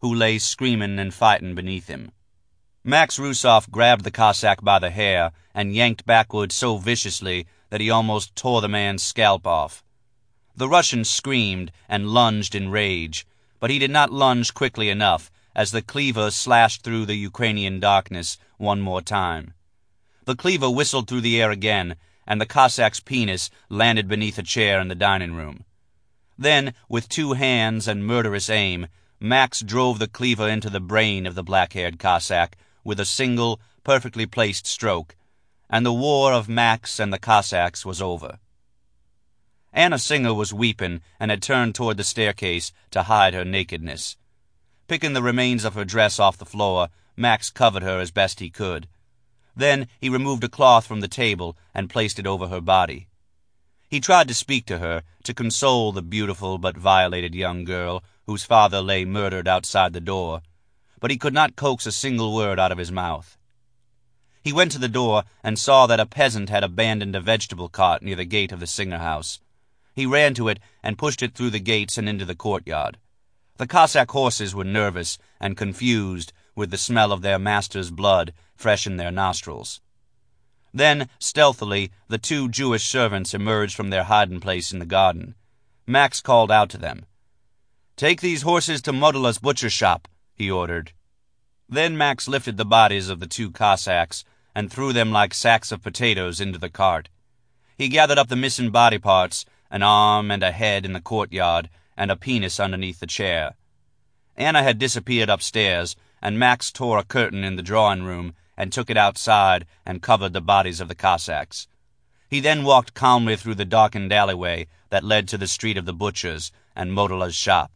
who lay screaming and fighting beneath him. Max Rusov grabbed the Cossack by the hair and yanked backward so viciously that he almost tore the man's scalp off. The Russian screamed and lunged in rage, but he did not lunge quickly enough as the cleaver slashed through the Ukrainian darkness one more time. The cleaver whistled through the air again, and the Cossack's penis landed beneath a chair in the dining room. Then, with 2 hands and murderous aim, Max drove the cleaver into the brain of the black-haired Cossack with a single, perfectly placed stroke, and the war of Max and the Cossacks was over. Anna Singer was weeping and had turned toward the staircase to hide her nakedness. Picking the remains of her dress off the floor, Max covered her as best he could. Then he removed a cloth from the table and placed it over her body. He tried to speak to her, to console the beautiful but violated young girl whose father lay murdered outside the door, but he could not coax a single word out of his mouth. He went to the door and saw that a peasant had abandoned a vegetable cart near the gate of the Singer house. He ran to it and pushed it through the gates and into the courtyard. The Cossack horses were nervous and confused with the smell of their master's blood fresh in their nostrils. Then, stealthily, the 2 Jewish servants emerged from their hiding place in the garden. Max called out to them. "Take these horses to Modula's butcher shop," he ordered. Then Max lifted the bodies of the 2 Cossacks and threw them like sacks of potatoes into the cart. He gathered up the missing body parts, an arm and a head in the courtyard, and a penis underneath the chair. Anna had disappeared upstairs, and Max tore a curtain in the drawing room and took it outside and covered the bodies of the Cossacks. He then walked calmly through the darkened alleyway that led to the street of the butchers and Modula's shop.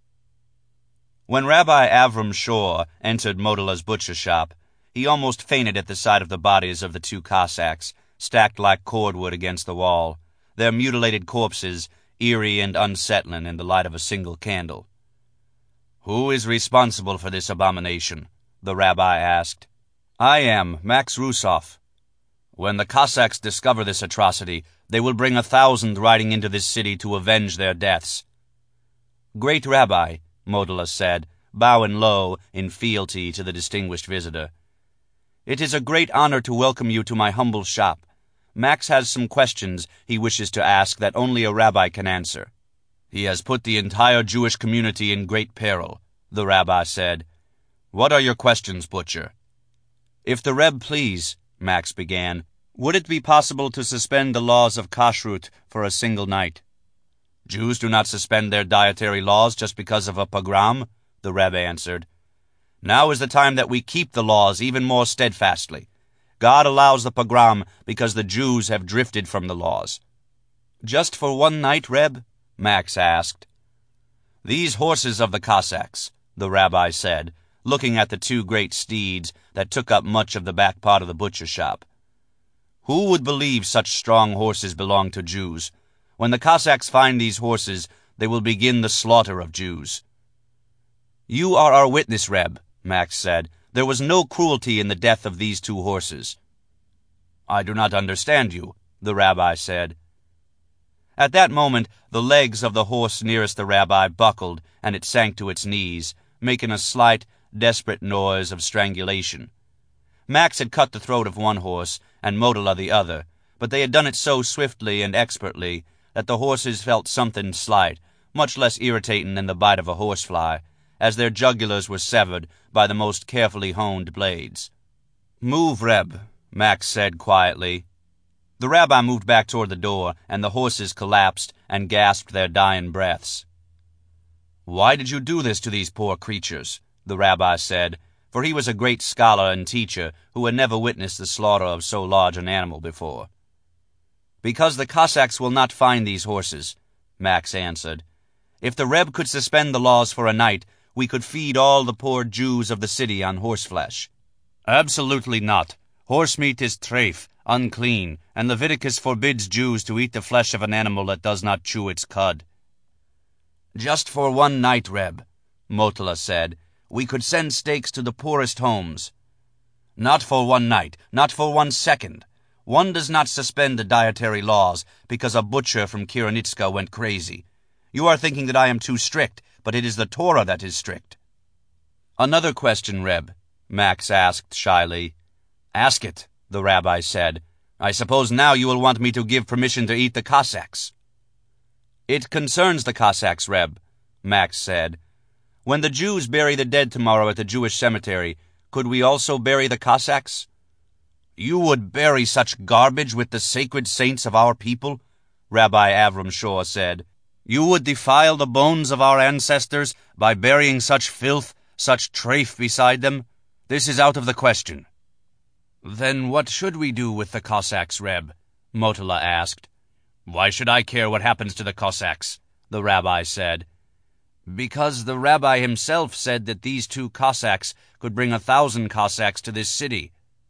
When Rabbi Avram Shor entered Modula's butcher shop, he almost fainted at the sight of the bodies of the 2 Cossacks, stacked like cordwood against the wall, their mutilated corpses eerie and unsettling in the light of a single candle. "Who is responsible for this abomination?" the rabbi asked. "I am, Max Rusov. When the Cossacks discover this atrocity, they will bring 1,000 riding into this city to avenge their deaths." "Great Rabbi," Modula said, bowing low in fealty to the distinguished visitor, "it is a great honor to welcome you to my humble shop. Max has some questions he wishes to ask that only a rabbi can answer." "He has put the entire Jewish community in great peril," the rabbi said. "What are your questions, Butcher?" "If the Reb please," Max began, "would it be possible to suspend the laws of kashrut for a single night?" "Jews do not suspend their dietary laws just because of a pogrom," the Reb answered. "Now is the time that we keep the laws even more steadfastly. God allows the pogrom because the Jews have drifted from the laws." "Just for one night, Reb?" Max asked. "These horses of the Cossacks," the rabbi said, looking at the 2 great steeds that took up much of the back part of the butcher shop. "Who would believe such strong horses belong to Jews? When the Cossacks find these horses, they will begin the slaughter of Jews." "You are our witness, Reb," Max said. "There was no cruelty in the death of these 2 horses." "I do not understand you," the rabbi said. At that moment, the legs of the horse nearest the rabbi buckled, and it sank to its knees, making a slight, desperate noise of strangulation. Max had cut the throat of one horse, and Modula the other, but they had done it so swiftly and expertly that the horses felt something slight, much less irritating than the bite of a horsefly, as their jugulars were severed by the most carefully honed blades. "Move, Reb," Max said quietly. The rabbi moved back toward the door, and the horses collapsed and gasped their dying breaths. "Why did you do this to these poor creatures?" the rabbi said, for he was a great scholar and teacher who had never witnessed the slaughter of so large an animal before. "Because the Cossacks will not find these horses," Max answered. "If the Reb could suspend the laws for a night, we could feed all the poor Jews of the city on horseflesh." "Absolutely not. Horse meat is treif, unclean, and Leviticus forbids Jews to eat the flesh of an animal that does not chew its cud." "Just for one night, Reb," Modula said, "we could send steaks to the poorest homes." "Not for one night, not for 1 second. One does not suspend the dietary laws because a butcher from Kironitska went crazy. You are thinking that I am too strict, but it is the Torah that is strict." Another question, Reb, Max asked shyly. Ask it, the rabbi said. I suppose now you will want me to give permission to eat the Cossacks. It concerns the Cossacks, Reb, Max said. When the Jews bury the dead tomorrow at the Jewish cemetery, could we also bury the Cossacks? You would bury such garbage with the sacred saints of our people? Rabbi Avram Shor said. You would defile the bones of our ancestors by burying such filth, such trafe beside them? This is out of the question. Then what should we do with the Cossacks, Reb? Motula asked. Why should I care what happens to the Cossacks? The rabbi said. Because the rabbi himself said that these 2 Cossacks could bring 1,000 Cossacks to this city.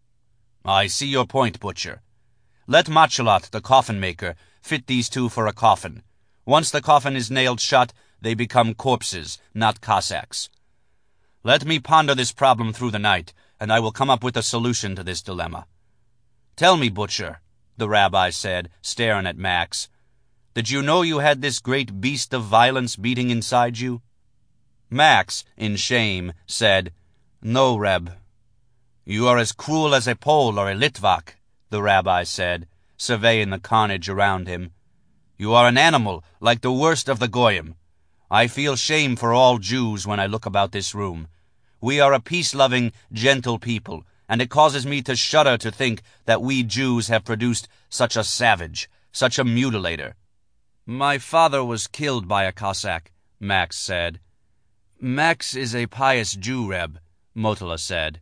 I see your point, Butcher. Let Machalat, the coffin maker, fit these 2 for a coffin. Once the coffin is nailed shut, they become corpses, not Cossacks. Let me ponder this problem through the night, and I will come up with a solution to this dilemma. Tell me, Butcher, the rabbi said, staring at Max, did you know you had this great beast of violence beating inside you? Max, in shame, said, No, Reb. You are as cruel as a Pole or a Litvak, the rabbi said, surveying the carnage around him. You are an animal, like the worst of the Goyim. I feel shame for all Jews when I look about this room. We are a peace-loving, gentle people, and it causes me to shudder to think that we Jews have produced such a savage, such a mutilator. My father was killed by a Cossack, Max said. Max is a pious Jew, Reb, Motula said.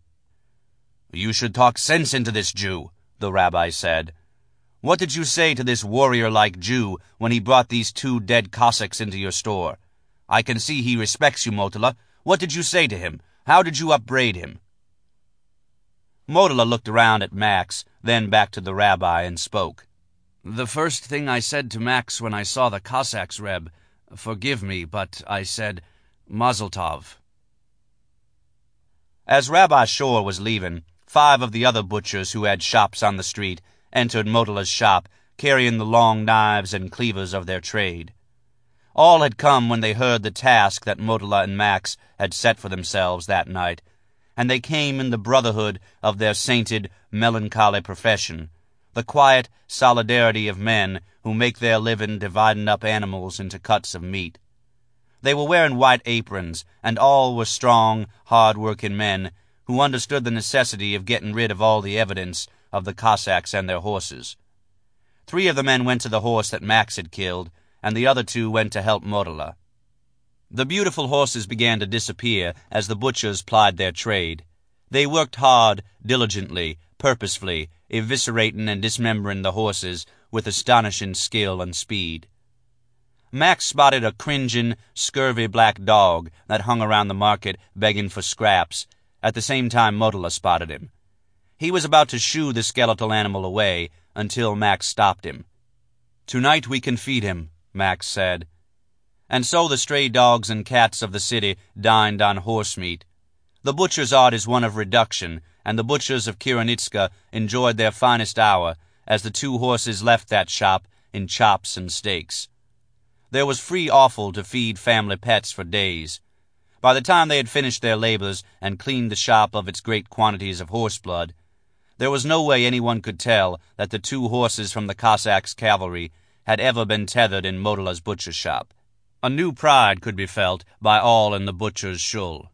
You should talk sense into this Jew, the rabbi said. What did you say to this warrior-like Jew when he brought these 2 dead Cossacks into your store? I can see he respects you, Motula. What did you say to him? How did you upbraid him? Motula looked around at Max, then back to the rabbi, and spoke. The first thing I said to Max when I saw the Cossacks, Reb, forgive me, but I said, Mazel Tov. As Rabbi Shor was leaving, 5 of the other butchers who had shops on the street entered Motula's shop, carrying the long knives and cleavers of their trade. All had come when they heard the task that Motula and Max had set for themselves that night, and they came in the brotherhood of their sainted, melancholy profession, the quiet solidarity of men who make their living dividing up animals into cuts of meat. They were wearing white aprons, and all were strong, hard-working men who understood the necessity of getting rid of all the evidence of the Cossacks and their horses. 3 of the men went to the horse that Max had killed, and the other 2 went to help Motula. The beautiful horses began to disappear as the butchers plied their trade. They worked hard, diligently, purposefully, eviscerating and dismembering the horses with astonishing skill and speed. Max spotted a cringing, scurvy black dog that hung around the market begging for scraps. At the same time Motula spotted him. He was about to shoo the skeletal animal away until Max stopped him. Tonight we can feed him, Max said. And so the stray dogs and cats of the city dined on horse meat. The butcher's art is one of reduction, and the butchers of Kironitska enjoyed their finest hour as the 2 horses left that shop in chops and steaks. There was free offal to feed family pets for days. By the time they had finished their labors and cleaned the shop of its great quantities of horse blood, there was no way anyone could tell that the 2 horses from the Cossacks' cavalry had ever been tethered in Motula's butcher shop. A new pride could be felt by all in the butcher's shul.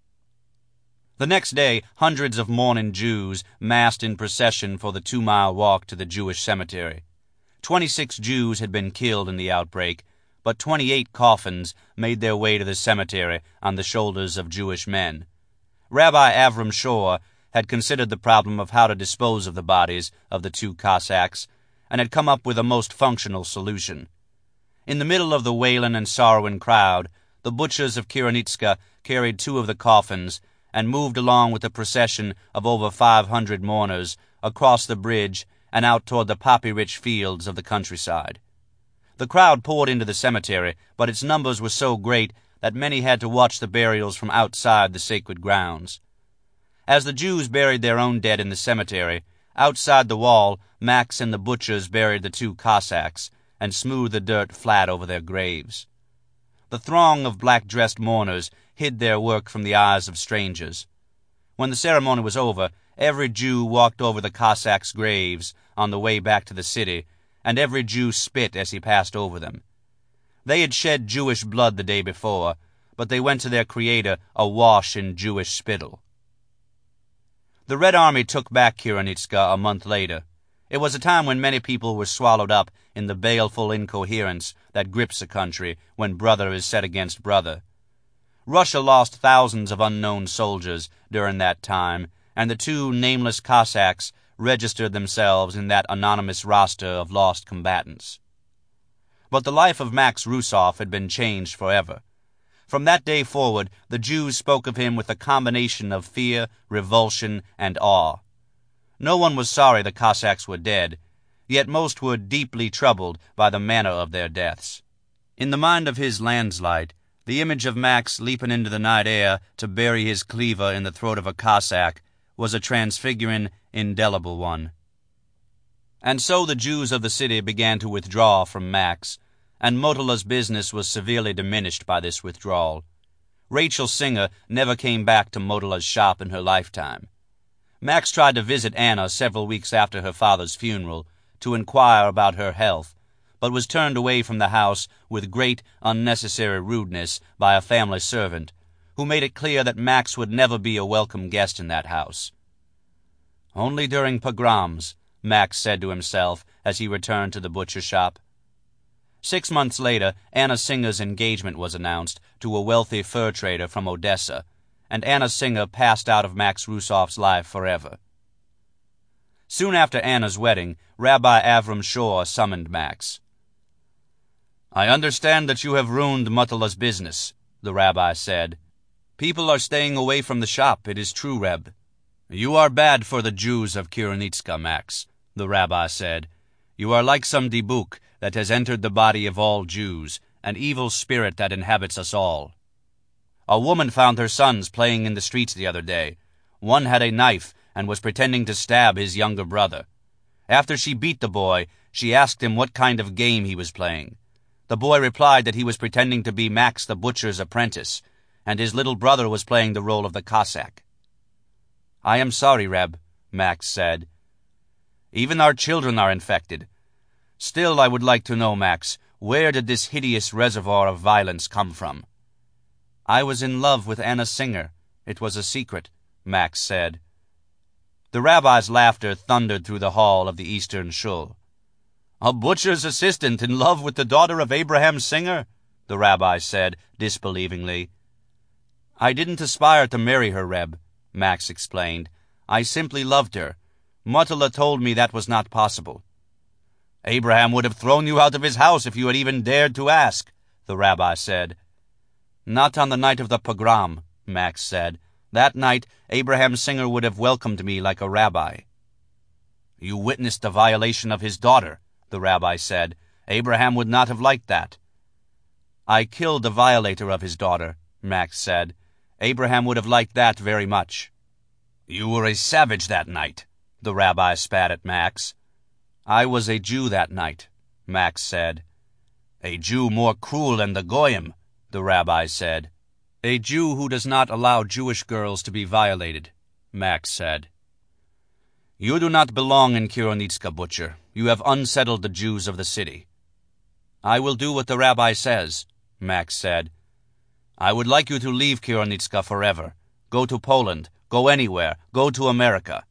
The next day, hundreds of mourning Jews massed in procession for the 2-mile walk to the Jewish cemetery. 26 Jews had been killed in the outbreak, but 28 coffins made their way to the cemetery on the shoulders of Jewish men. Rabbi Avram Shor had considered the problem of how to dispose of the bodies of the 2 Cossacks, and had come up with a most functional solution. In the middle of the wailing and sorrowing crowd, the butchers of Kironitska carried 2 of the coffins and moved along with a procession of over 500 mourners across the bridge and out toward the poppy-rich fields of the countryside. The crowd poured into the cemetery, but its numbers were so great that many had to watch the burials from outside the sacred grounds. As the Jews buried their own dead in the cemetery, outside the wall, Max and the butchers buried the 2 Cossacks and smoothed the dirt flat over their graves. The throng of black-dressed mourners hid their work from the eyes of strangers. When the ceremony was over, every Jew walked over the Cossacks' graves on the way back to the city, and every Jew spit as he passed over them. They had shed Jewish blood the day before, but they went to their Creator awash in Jewish spittle. The Red Army took back Kironitska a month later. It was a time when many people were swallowed up in the baleful incoherence that grips a country when brother is set against brother. Russia lost thousands of unknown soldiers during that time, and the two nameless Cossacks registered themselves in that anonymous roster of lost combatants. But the life of Max Rusov had been changed forever. From that day forward, the Jews spoke of him with a combination of fear, revulsion, and awe. No one was sorry the Cossacks were dead, yet most were deeply troubled by the manner of their deaths. In the mind of his Landslight, the image of Max leaping into the night air to bury his cleaver in the throat of a Cossack was a transfiguring, indelible one. And so the Jews of the city began to withdraw from Max, and Motola's business was severely diminished by this withdrawal. Rachel Singer never came back to Motola's shop in her lifetime. Max tried to visit Anna several weeks after her father's funeral to inquire about her health, but was turned away from the house with great unnecessary rudeness by a family servant, who made it clear that Max would never be a welcome guest in that house. "Only during pogroms," Max said to himself as he returned to the butcher shop. 6 months later, Anna Singer's engagement was announced to a wealthy fur trader from Odessa, and Anna Singer passed out of Max Rusov's life forever. Soon after Anna's wedding, Rabbi Avram Shor summoned Max. "I understand that you have ruined Motola's business," the rabbi said. "People are staying away from the shop, it is true, Reb." "You are bad for the Jews of Kironitska, Max," the rabbi said. "You are like some dibuk that has entered the body of all Jews, an evil spirit that inhabits us all. A woman found her sons playing in the streets the other day. One had a knife and was pretending to stab his younger brother. After she beat the boy, she asked him what kind of game he was playing. The boy replied that he was pretending to be Max the butcher's apprentice, and his little brother was playing the role of the Cossack. "I am sorry, Reb," Max said. "Even our children are infected. Still, I would like to know, Max, where did this hideous reservoir of violence come from?" "I was in love with Anna Singer. It was a secret," Max said. The rabbi's laughter thundered through the hall of the Eastern Shul. "A butcher's assistant in love with the daughter of Abraham Singer?" the rabbi said, disbelievingly. "I didn't aspire to marry her, Reb," Max explained. "I simply loved her. Motola told me that was not possible." "Abraham would have thrown you out of his house if you had even dared to ask," the rabbi said. "Not on the night of the pogrom," Max said. "That night, Abraham Singer would have welcomed me like a rabbi." "You witnessed the violation of his daughter," the rabbi said. "Abraham would not have liked that." "I killed the violator of his daughter," Max said. "Abraham would have liked that very much." "You were a savage that night," the rabbi spat at Max. "I was a Jew that night," Max said. "A Jew more cruel than the Goyim," the rabbi said. "A Jew who does not allow Jewish girls to be violated," Max said. "You do not belong in Kironitska, butcher. You have unsettled the Jews of the city." "I will do what the rabbi says," Max said. "I would like you to leave Kironitska forever. Go to Poland. Go anywhere. Go to America."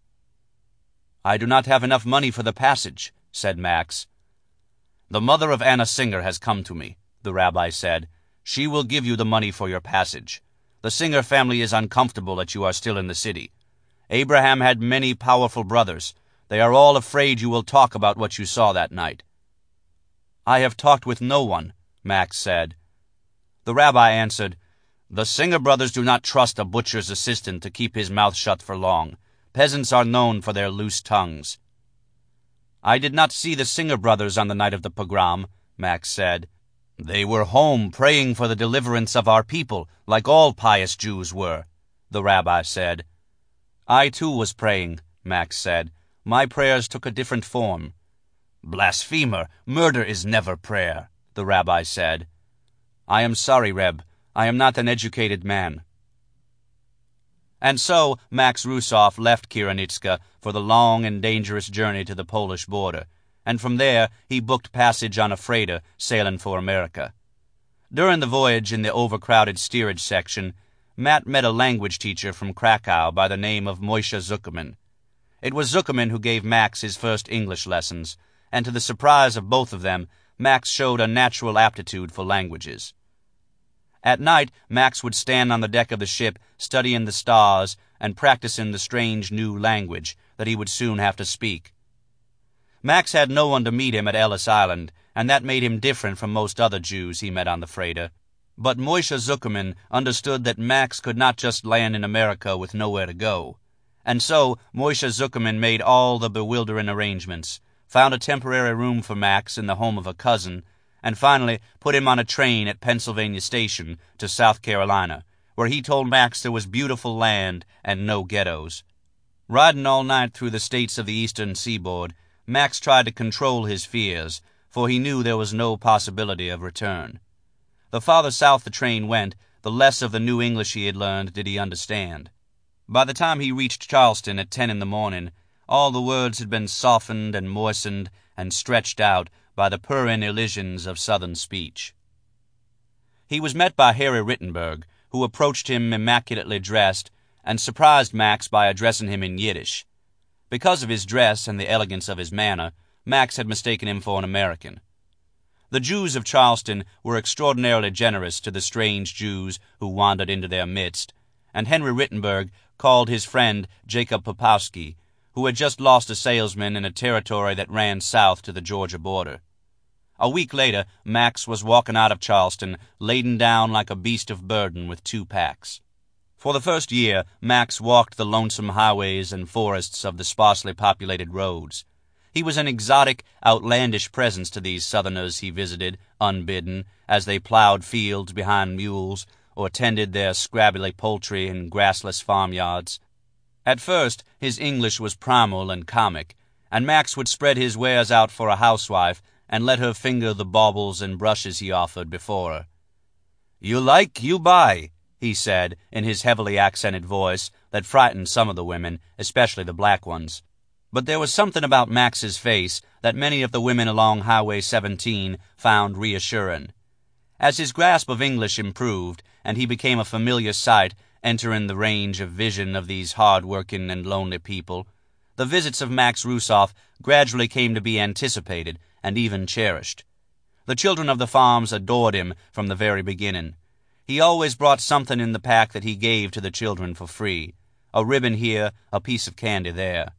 "I do not have enough money for the passage," said Max. "The mother of Anna Singer has come to me," the rabbi said. "She will give you the money for your passage. The Singer family is uncomfortable that you are still in the city. Abraham had many powerful brothers. They are all afraid you will talk about what you saw that night." "I have talked with no one," Max said. The rabbi answered, "The Singer brothers do not trust a butcher's assistant to keep his mouth shut for long. Peasants are known for their loose tongues." "I did not see the Singer brothers on the night of the pogrom," Max said. "They were home praying for the deliverance of our people, like all pious Jews were," the rabbi said. "I too was praying," Max said. "My prayers took a different form." "Blasphemer! Murder is never prayer," the rabbi said. "I am sorry, Reb. I am not an educated man." And so Max Rusov left Kironitska for the long and dangerous journey to the Polish border, and from there he booked passage on a freighter sailing for America. During the voyage in the overcrowded steerage section, Matt met a language teacher from Krakow by the name of Moishe Zuckerman. It was Zuckerman who gave Max his first English lessons, and to the surprise of both of them, Max showed a natural aptitude for languages. At night, Max would stand on the deck of the ship studying the stars and practicing the strange new language that he would soon have to speak. Max had no one to meet him at Ellis Island, and that made him different from most other Jews he met on the freighter. But Moishe Zuckerman understood that Max could not just land in America with nowhere to go. And so Moishe Zuckerman made all the bewildering arrangements, found a temporary room for Max in the home of a cousin, and finally put him on a train at Pennsylvania Station to South Carolina, where he told Max there was beautiful land and no ghettos. Riding all night through the states of the eastern seaboard, Max tried to control his fears, for he knew there was no possibility of return. The farther south the train went, the less of the new English he had learned did he understand. By the time he reached Charleston at 10 in the morning, all the words had been softened and moistened and stretched out by the purring elisions of Southern speech. He was met by Harry Rittenberg, who approached him immaculately dressed and surprised Max by addressing him in Yiddish. Because of his dress and the elegance of his manner, Max had mistaken him for an American. The Jews of Charleston were extraordinarily generous to the strange Jews who wandered into their midst, and Henry Rittenberg called his friend Jacob Popowski, who had just lost a salesman in a territory that ran south to the Georgia border. A week later, Max was walking out of Charleston, laden down like a beast of burden with 2 packs. For the first year, Max walked the lonesome highways and forests of the sparsely populated roads. He was an exotic, outlandish presence to these Southerners he visited, unbidden, as they plowed fields behind mules or tended their scrabbly poultry in grassless farmyards. At first, his English was primal and comic, and Max would spread his wares out for a housewife and let her finger the baubles and brushes he offered before her. "You like, you buy," he said in his heavily accented voice that frightened some of the women, especially the black ones. But there was something about Max's face that many of the women along Highway 17 found reassuring. As his grasp of English improved and he became a familiar sight entering the range of vision of these hard-working and lonely people, the visits of Max Rusov gradually came to be anticipated and even cherished. The children of the farms adored him from the very beginning. He always brought something in the pack that he gave to the children for free, a ribbon here, a piece of candy there.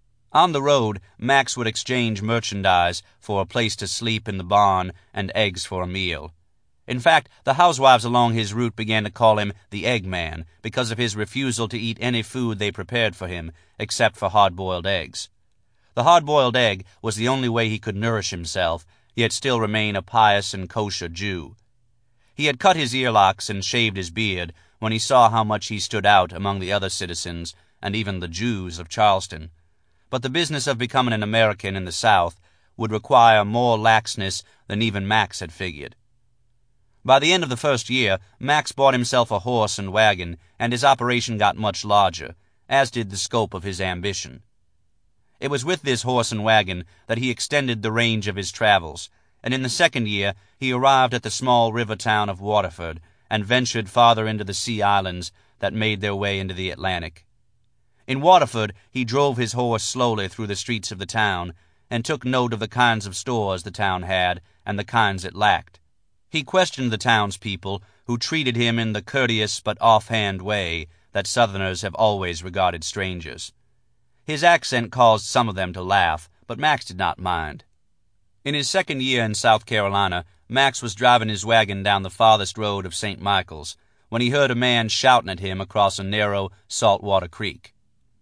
On the road, Max would exchange merchandise for a place to sleep in the barn and eggs for a meal. In fact, the housewives along his route began to call him the Egg Man because of his refusal to eat any food they prepared for him except for hard-boiled eggs. The hard-boiled egg was the only way he could nourish himself, yet still remain a pious and kosher Jew. He had cut his earlocks and shaved his beard when he saw how much he stood out among the other citizens and even the Jews of Charleston. But the business of becoming an American in the South would require more laxness than even Max had figured. By the end of the first year, Max bought himself a horse and wagon, and his operation got much larger, as did the scope of his ambition. It was with this horse and wagon that he extended the range of his travels, and in the second year he arrived at the small river town of Waterford and ventured farther into the sea islands that made their way into the Atlantic. In Waterford, he drove his horse slowly through the streets of the town and took note of the kinds of stores the town had and the kinds it lacked. He questioned the townspeople, who treated him in the courteous but offhand way that Southerners have always regarded strangers. His accent caused some of them to laugh, but Max did not mind. In his second year in South Carolina, Max was driving his wagon down the farthest road of St. Michael's when he heard a man shouting at him across a narrow, saltwater creek.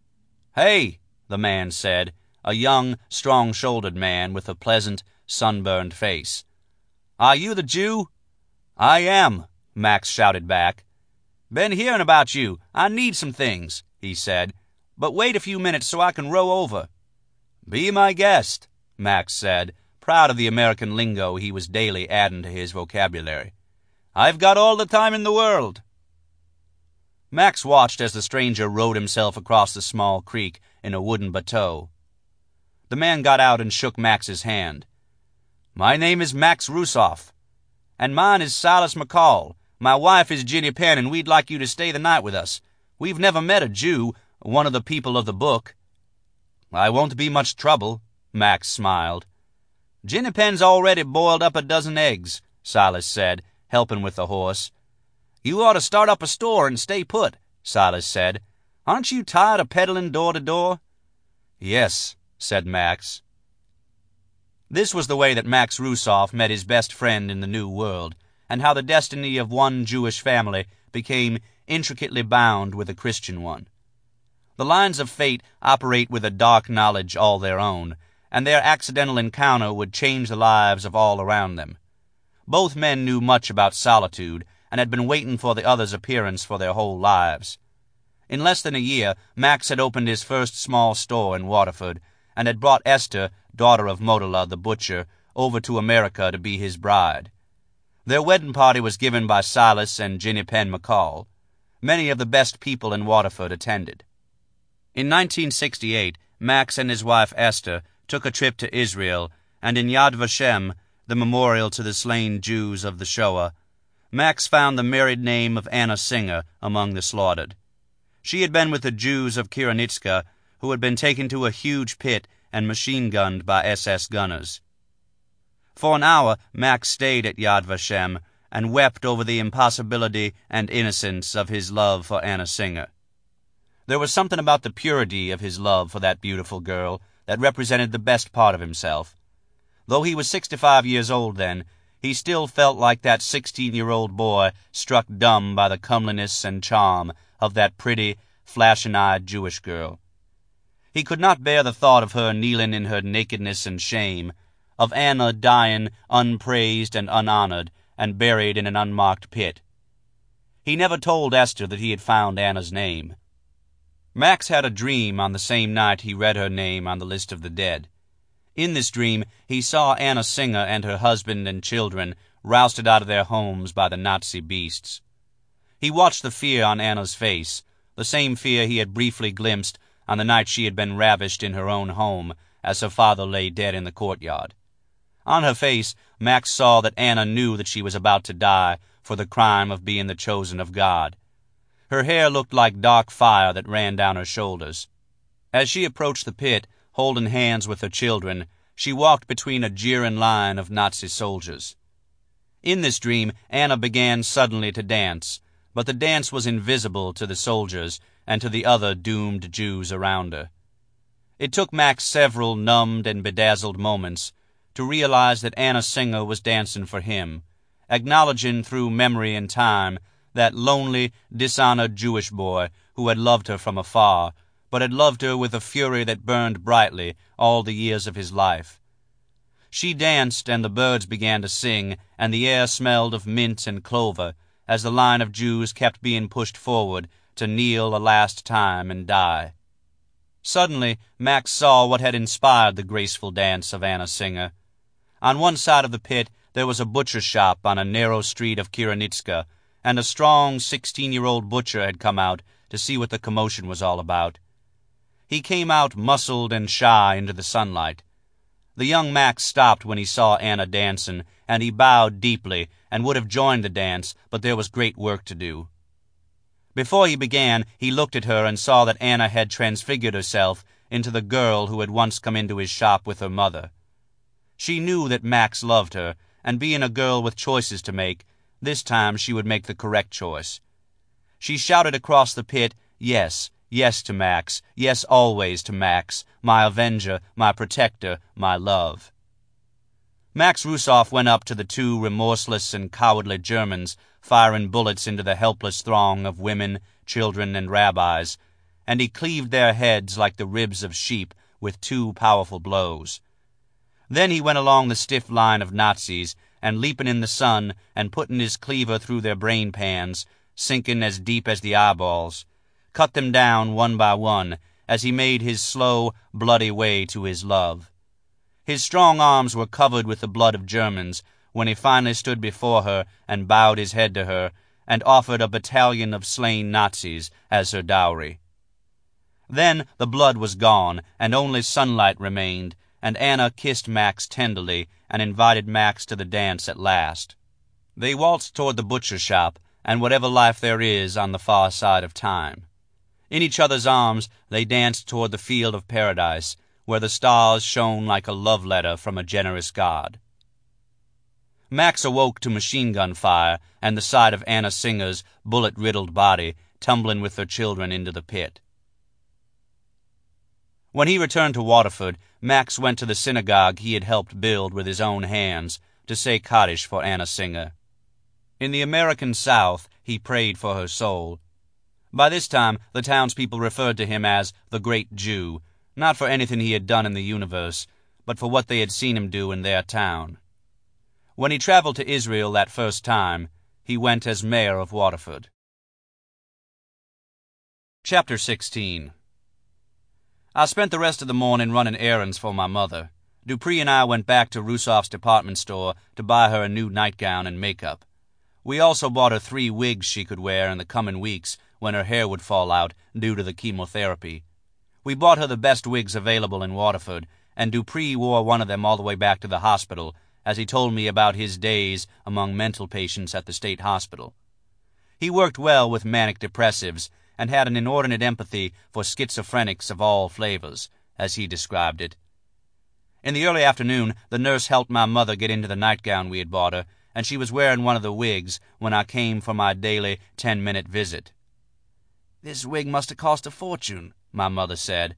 "Hey," the man said, a young, strong-shouldered man with a pleasant, sunburned face. "Are you the Jew?" "I am," Max shouted back. "Been hearing about you. I need some things," he said. "But wait a few minutes so I can row over." "Be my guest," Max said, proud of the American lingo he was daily adding to his vocabulary. I've got all the time in the world." Max watched as the stranger rowed himself across the small creek in a wooden bateau. The man got out and shook Max's hand. "My name is Max Rusoff, and mine is Silas McCall. My wife is Ginny Penn, and we'd like you to stay the night with us. We've never met a Jew, one of the people of the book." "I won't be much trouble," Max smiled. "Ginny Penn's already boiled up a dozen eggs," Silas said, helping with the horse. "You ought to start up a store and stay put," Silas said. "Aren't you tired of peddling door to door?" "Yes," said Max. This was the way that Max Rusoff met his best friend in the New World, and how the destiny of one Jewish family became intricately bound with a Christian one. The lines of fate operate with a dark knowledge all their own, and their accidental encounter would change the lives of all around them. Both men knew much about solitude, and had been waiting for the other's appearance for their whole lives. In less than a year, Max had opened his first small store in Waterford, and had brought Esther, daughter of Motala, the butcher, over to America to be his bride. Their wedding party was given by Silas and Ginny Penn McCall. Many of the best people in Waterford attended. In 1968, Max and his wife Esther took a trip to Israel, and in Yad Vashem, the memorial to the slain Jews of the Shoah, Max found the married name of Anna Singer among the slaughtered. She had been with the Jews of Kironitska, who had been taken to a huge pit and machine-gunned by SS gunners. For an hour, Max stayed at Yad Vashem and wept over the impossibility and innocence of his love for Anna Singer. There was something about the purity of his love for that beautiful girl that represented the best part of himself. Though he was 65 years old then, he still felt like that 16-year-old boy struck dumb by the comeliness and charm of that pretty, flashing-eyed Jewish girl. He could not bear the thought of her kneeling in her nakedness and shame, of Anna dying unpraised and unhonored and buried in an unmarked pit. He never told Esther that he had found Anna's name. Max had a dream on the same night he read her name on the list of the dead. In this dream, he saw Anna Singer and her husband and children rousted out of their homes by the Nazi beasts. He watched the fear on Anna's face, the same fear he had briefly glimpsed on the night she had been ravished in her own home as her father lay dead in the courtyard. On her face, Max saw that Anna knew that she was about to die for the crime of being the chosen of God. Her hair looked like dark fire that ran down her shoulders. As she approached the pit, holding hands with her children, she walked between a jeering line of Nazi soldiers. In this dream, Anna began suddenly to dance, but the dance was invisible to the soldiers and to the other doomed Jews around her. It took Max several numbed and bedazzled moments to realize that Anna Singer was dancing for him, acknowledging through memory and time that lonely, dishonored Jewish boy who had loved her from afar, but had loved her with a fury that burned brightly all the years of his life. She danced, and the birds began to sing, and the air smelled of mint and clover, as the line of Jews kept being pushed forward to kneel a last time and die. Suddenly, Max saw what had inspired the graceful dance of Anna Singer. On one side of the pit there was a butcher shop on a narrow street of Kironitska, and a strong 16-year-old butcher had come out to see what the commotion was all about. He came out muscled and shy into the sunlight. The young Max stopped when he saw Anna dancing, and he bowed deeply and would have joined the dance, but there was great work to do. Before he began, he looked at her and saw that Anna had transfigured herself into the girl who had once come into his shop with her mother. She knew that Max loved her, and being a girl with choices to make, this time she would make the correct choice. She shouted across the pit, "Yes, yes to Max, yes always to Max, my avenger, my protector, my love." Max Rusoff went up to the two remorseless and cowardly Germans firing bullets into the helpless throng of women, children, and rabbis, and he cleaved their heads like the ribs of sheep with two powerful blows. Then he went along the stiff line of Nazis, and leaping in the sun and putting his cleaver through their brain pans, sinking as deep as the eyeballs, cut them down one by one as he made his slow, bloody way to his love. His strong arms were covered with the blood of Germans, when he finally stood before her and bowed his head to her and offered a battalion of slain Nazis as her dowry. Then the blood was gone, and only sunlight remained, and Anna kissed Max tenderly and invited Max to the dance at last. They waltzed toward the butcher shop and whatever life there is on the far side of time. In each other's arms they danced toward the field of paradise, where the stars shone like a love letter from a generous God. Max awoke to machine-gun fire and the sight of Anna Singer's bullet-riddled body tumbling with her children into the pit. When he returned to Waterford, Max went to the synagogue he had helped build with his own hands to say Kaddish for Anna Singer. In the American South, he prayed for her soul. By this time, the townspeople referred to him as the Great Jew, not for anything he had done in the universe, but for what they had seen him do in their town. When he traveled to Israel that first time, he went as mayor of Waterford. Chapter 16. I spent the rest of the morning running errands for my mother. Dupree and I went back to Russoff's department store to buy her a new nightgown and makeup. We also bought her 3 wigs she could wear in the coming weeks when her hair would fall out due to the chemotherapy. We bought her the best wigs available in Waterford, and Dupree wore one of them all the way back to the hospital, as he told me about his days among mental patients at the state hospital. He worked well with manic depressives and had an inordinate empathy for schizophrenics of all flavors, as he described it. In the early afternoon, the nurse helped my mother get into the nightgown we had bought her, and she was wearing one of the wigs when I came for my daily 10-minute visit. "This wig must have cost a fortune," my mother said.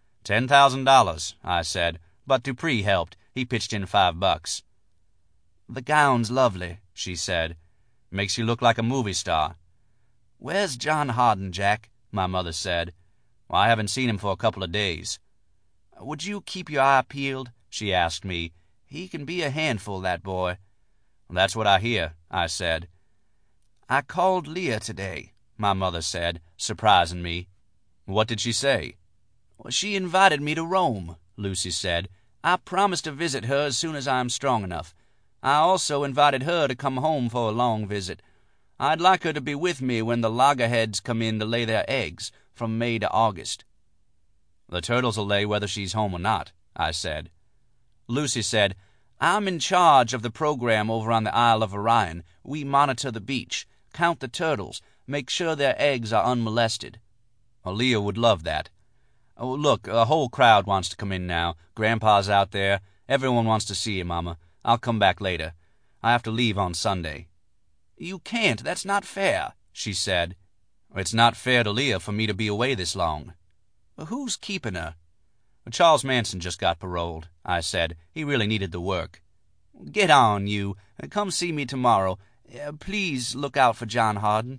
$10,000, I said, but Dupree helped. He pitched in $5. "The gown's lovely," she said. "Makes you look like a movie star." "Where's John Hardin, Jack?" my mother said. "Well, I haven't seen him for a couple of days." "Would you keep your eye peeled?" she asked me. "He can be a handful, that boy." "That's what I hear," I said. "I called Leah today," my mother said, surprising me. "What did she say?" "She invited me to Rome," Lucy said. "I promised to visit her as soon as I'm strong enough. I also invited her to come home for a long visit. I'd like her to be with me when the loggerheads come in to lay their eggs, from May to August." "The turtles will lay whether she's home or not," I said. Lucy said, "I'm in charge of the program over on the Isle of Orion. We monitor the beach, count the turtles, make sure their eggs are unmolested." Leah would love that. "Oh, look, a whole crowd wants to come in now. Grandpa's out there. Everyone wants to see you, Mama. I'll come back later. I have to leave on Sunday." "You can't. That's not fair," she said. "It's not fair to Leah for me to be away this long." "Who's keeping her?" "Charles Manson just got paroled," I said. "He really needed the work." "Get on, you. Come see me tomorrow. Please look out for John Hardin."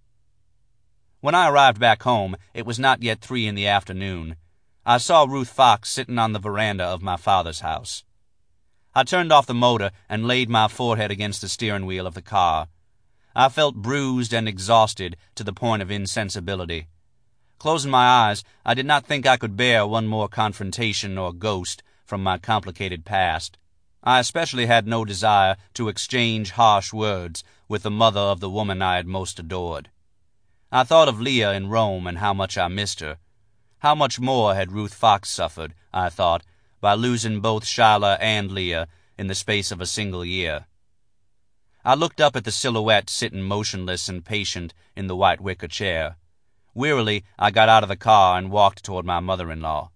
When I arrived back home, it was not yet 3 in the afternoon. I saw Ruth Fox sitting on the veranda of my father's house. I turned off the motor and laid my forehead against the steering wheel of the car. I felt bruised and exhausted to the point of insensibility. Closing my eyes, I did not think I could bear one more confrontation or ghost from my complicated past. I especially had no desire to exchange harsh words with the mother of the woman I had most adored. I thought of Leah in Rome and how much I missed her. How much more had Ruth Fox suffered, I thought, by losing both Shyla and Leah in the space of a single year. I looked up at the silhouette sitting motionless and patient in the white wicker chair. Wearily, I got out of the car and walked toward my mother-in-law.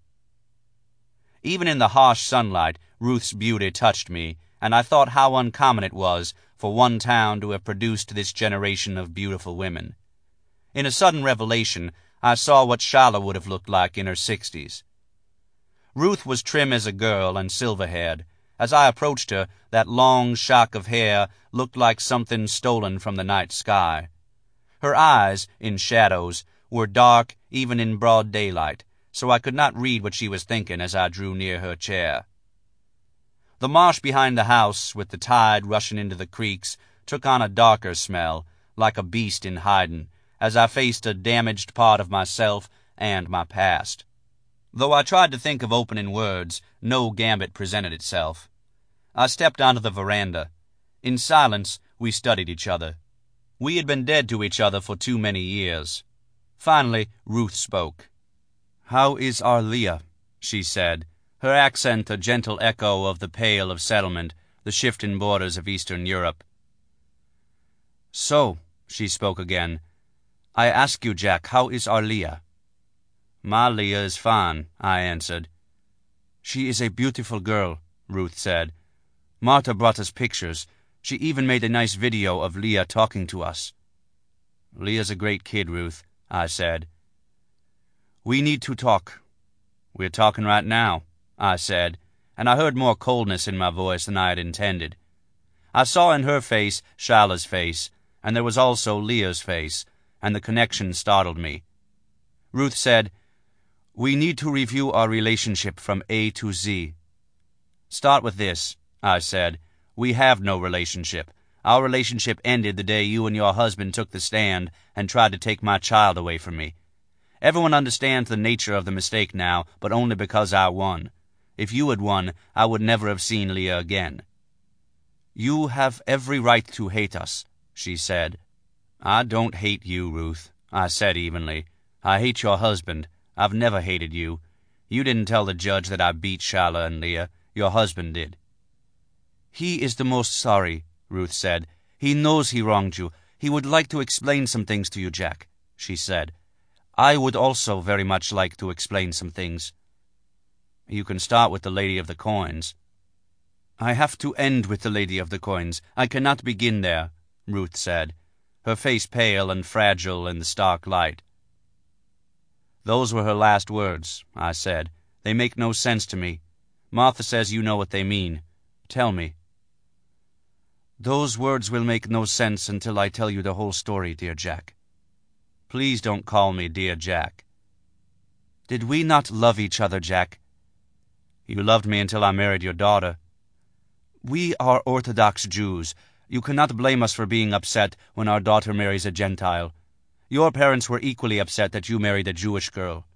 Even in the harsh sunlight, Ruth's beauty touched me, and I thought how uncommon it was for one town to have produced this generation of beautiful women. In a sudden revelation, I saw what Shyla would have looked like in her 60s. Ruth was trim as a girl and silver-haired. As I approached her, that long shock of hair looked like something stolen from the night sky. Her eyes, in shadows, were dark even in broad daylight, so I could not read what she was thinking as I drew near her chair. The marsh behind the house, with the tide rushing into the creeks, took on a darker smell, like a beast in hiding, as I faced a damaged part of myself and my past. Though I tried to think of opening words, no gambit presented itself. I stepped onto the veranda. In silence, we studied each other. We had been dead to each other for too many years. Finally, Ruth spoke. "How is our Leah?" she said, her accent a gentle echo of the Pale of Settlement, the shifting borders of Eastern Europe. "So," she spoke again, "I ask you, Jack, how is our Leah?" "My Leah is fine," I answered. "She is a beautiful girl," Ruth said. "Martha brought us pictures. She even made a nice video of Leah talking to us." "Leah's a great kid, Ruth," I said. "We need to talk." "We're talking right now," I said, and I heard more coldness in my voice than I had intended. I saw in her face Shyla's face, and there was also Leah's face, and the connection startled me. Ruth said, "We need to review our relationship from A to Z." "Start with this," I said. "We have no relationship. Our relationship ended the day you and your husband took the stand and tried to take my child away from me. Everyone understands the nature of the mistake now, but only because I won. If you had won, I would never have seen Leah again." "You have every right to hate us," she said. "I don't hate you, Ruth," I said evenly. "I hate your husband. I've never hated you. You didn't tell the judge that I beat Shyla and Leah. Your husband did." "He is the most sorry," Ruth said. "He knows he wronged you. He would like to explain some things to you, Jack," she said. "I would also very much like to explain some things." "You can start with the Lady of the Coins." "I have to end with the Lady of the Coins. I cannot begin there," Ruth said, her face pale and fragile in the stark light. "Those were her last words," I said. "They make no sense to me. Martha says you know what they mean. Tell me." "Those words will make no sense until I tell you the whole story, dear Jack." "Please don't call me dear Jack." "Did we not love each other, Jack?" "You loved me until I married your daughter." "We are Orthodox Jews. You cannot blame us for being upset when our daughter marries a Gentile. Your parents were equally upset that you married a Jewish girl."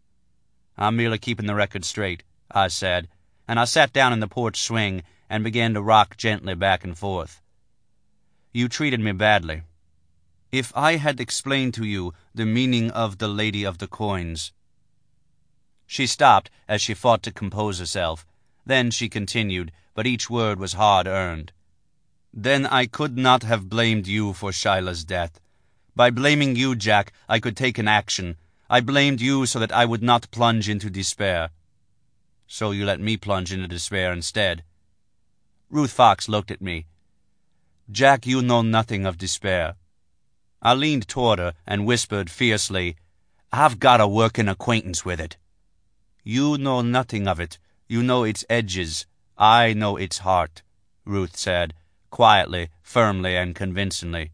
"I'm merely keeping the record straight," I said, and I sat down in the porch swing and began to rock gently back and forth. "You treated me badly. If I had explained to you the meaning of the Lady of the Coins—" She stopped as she fought to compose herself. Then she continued, but each word was hard-earned. "Then I could not have blamed you for Shyla's death. By blaming you, Jack, I could take an action. I blamed you so that I would not plunge into despair. So you let me plunge into despair instead." Ruth Fox looked at me. "Jack, you know nothing of despair." I leaned toward her and whispered fiercely, "I've got a working acquaintance with it." "You know nothing of it. You know its edges. I know its heart," Ruth said, quietly, firmly, and convincingly.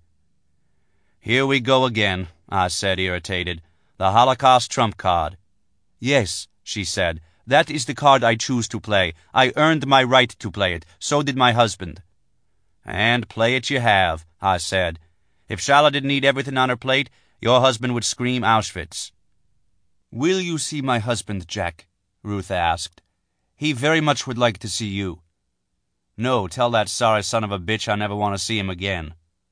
"Here we go again," I said, irritated. "The Holocaust trump card." "Yes," she said. "That is the card I choose to play. I earned my right to play it. So did my husband." "And play it you have," I said. "If Shyla didn't eat everything on her plate, your husband would scream Auschwitz." "Will you see my husband, Jack?" Ruth asked. "He very much would like to see you." "No, tell that sorry son of a bitch I never want to see him again."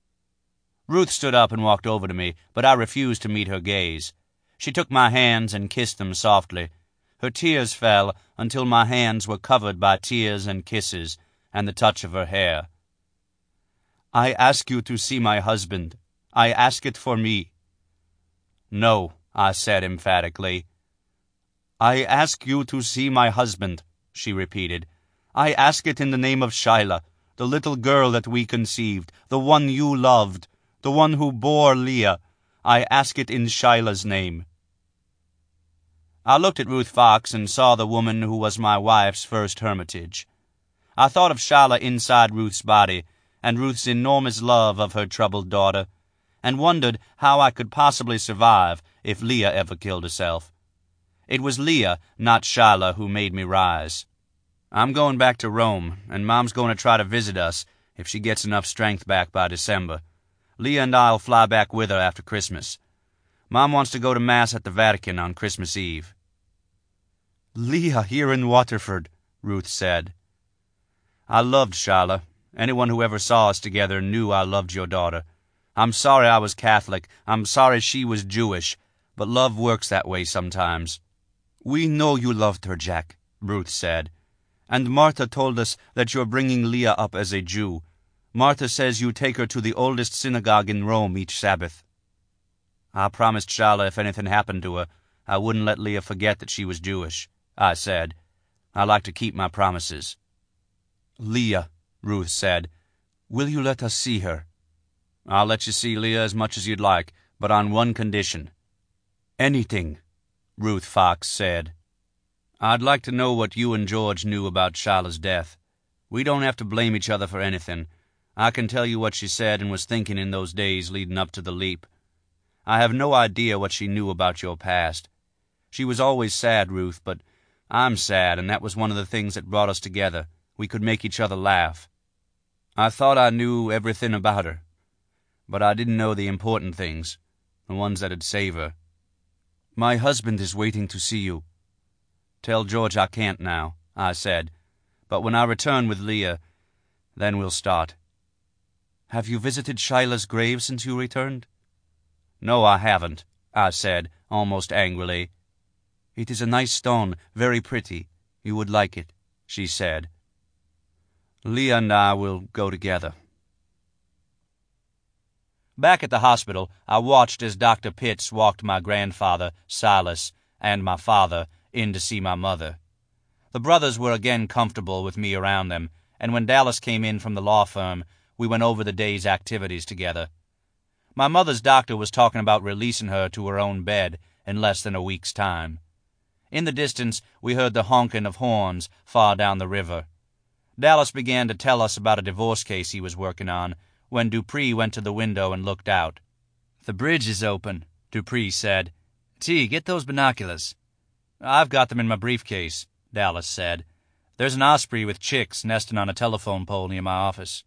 Ruth stood up and walked over to me, but I refused to meet her gaze. She took my hands and kissed them softly. Her tears fell until my hands were covered by tears and kisses and the touch of her hair. "I ask you to see my husband. I ask it for me." "No," I said emphatically. "I ask you to see my husband," she repeated. "I ask it in the name of Shyla, the little girl that we conceived, the one you loved, the one who bore Leah. I ask it in Shyla's name." I looked at Ruth Fox and saw the woman who was my wife's first hermitage. I thought of Shyla inside Ruth's body, and Ruth's enormous love of her troubled daughter, and wondered how I could possibly survive if Leah ever killed herself. It was Leah, not Shyla, who made me rise. "I'm going back to Rome, and Mom's going to try to visit us if she gets enough strength back by December. Leah and I'll fly back with her after Christmas. Mom wants to go to Mass at the Vatican on Christmas Eve." "Leah here in Waterford," Ruth said. "I loved Shyla, Anyone who ever saw us together knew I loved your daughter. I'm sorry I was Catholic. I'm sorry she was Jewish. But love works that way sometimes." "We know you loved her, Jack," Ruth said. "And Martha told us that you're bringing Leah up as a Jew. Martha says you take her to the oldest synagogue in Rome each Sabbath." "I promised Shala if anything happened to her, I wouldn't let Leah forget that she was Jewish," I said. "I like to keep my promises." "Leah," Ruth said, "will you let us see her?" "I'll let you see Leah as much as you'd like, but on one condition." "Anything," Ruth Fox said. "I'd like to know what you and George knew about Shala's death. We don't have to blame each other for anything. I can tell you what she said and was thinking in those days leading up to the leap. I have no idea what she knew about your past. She was always sad, Ruth, but I'm sad, and that was one of the things that brought us together. We could make each other laugh. I thought I knew everything about her, but I didn't know the important things, the ones that'd save her. My husband is waiting to see you." "Tell George I can't now," I said, "but when I return with Leah, then we'll start." "Have you visited Shila's grave since you returned?" "No, I haven't," I said, almost angrily. "It is a nice stone, very pretty. You would like it," she said. "Leah and I will go together." Back at the hospital, I watched as Dr. Pitts walked my grandfather, Silas, and my father in to see my mother. The brothers were again comfortable with me around them, and when Dallas came in from the law firm, we went over the day's activities together. My mother's doctor was talking about releasing her to her own bed in less than a week's time. In the distance, we heard the honking of horns far down the river. Dallas began to tell us about a divorce case he was working on when Dupree went to the window and looked out. "The bridge is open," Dupree said. "T, get those binoculars." "I've got them in my briefcase," Dallas said. "There's an osprey with chicks nesting on a telephone pole near my office."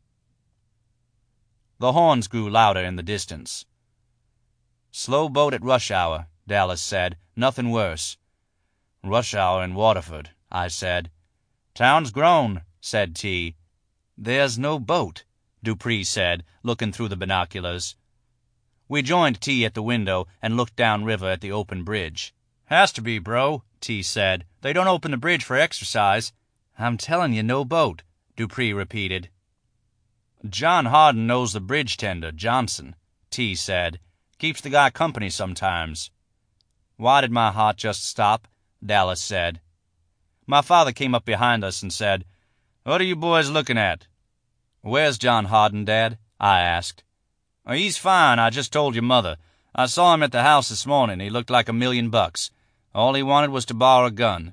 The horns grew louder in the distance. "Slow boat at rush hour," Dallas said. "Nothing worse." "Rush hour in Waterford," I said. "Town's grown," said T. "There's no boat," Dupree said, looking through the binoculars. We joined T at the window and looked downriver at the open bridge. "Has to be, bro," T said. "They don't open the bridge for exercise." "I'm telling you, no boat," Dupree repeated. "John Harden knows the bridge tender, Johnson," T said. "Keeps the guy company sometimes." "Why did my heart just stop?" Dallas said. My father came up behind us and said, "What are you boys looking at?" "Where's John Harden, Dad?" I asked. "He's fine, I just told your mother. I saw him at the house this morning. He looked like $1,000,000. All he wanted was to borrow a gun."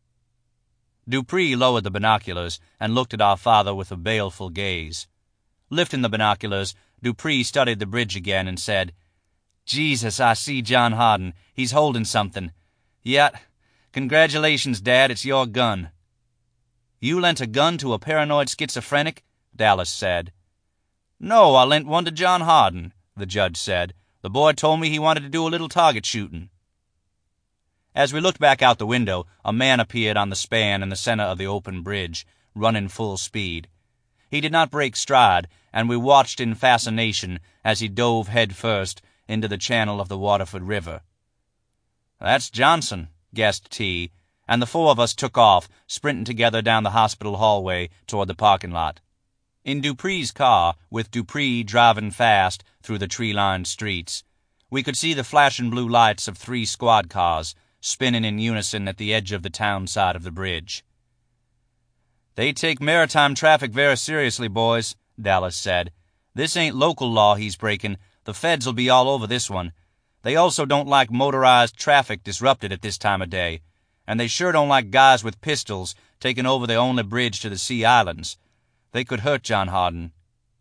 Dupree lowered the binoculars and looked at our father with a baleful gaze. Lifting the binoculars, Dupree studied the bridge again and said, "Jesus, I see John Harden. He's holding something. Yet, congratulations, Dad, it's your gun." "You lent a gun to a paranoid schizophrenic?" Dallas said. "No, I lent one to John Harden," the judge said. "The boy told me he wanted to do a little target shooting." As we looked back out the window, a man appeared on the span in the center of the open bridge, running full speed. He did not break stride, and we watched in fascination as he dove head first into the channel of the Waterford River. "That's Johnson," guessed T, and the four of us took off, sprinting together down the hospital hallway toward the parking lot. In Dupree's car, with Dupree driving fast through the tree-lined streets, we could see the flashing blue lights of 3 squad cars spinning in unison at the edge of the town side of the bridge. "They take maritime traffic very seriously, boys," Dallas said. "This ain't local law he's breaking. The feds will be all over this one. They also don't like motorized traffic disrupted at this time of day, and they sure don't like guys with pistols taking over the only bridge to the Sea Islands. They could hurt John Harden."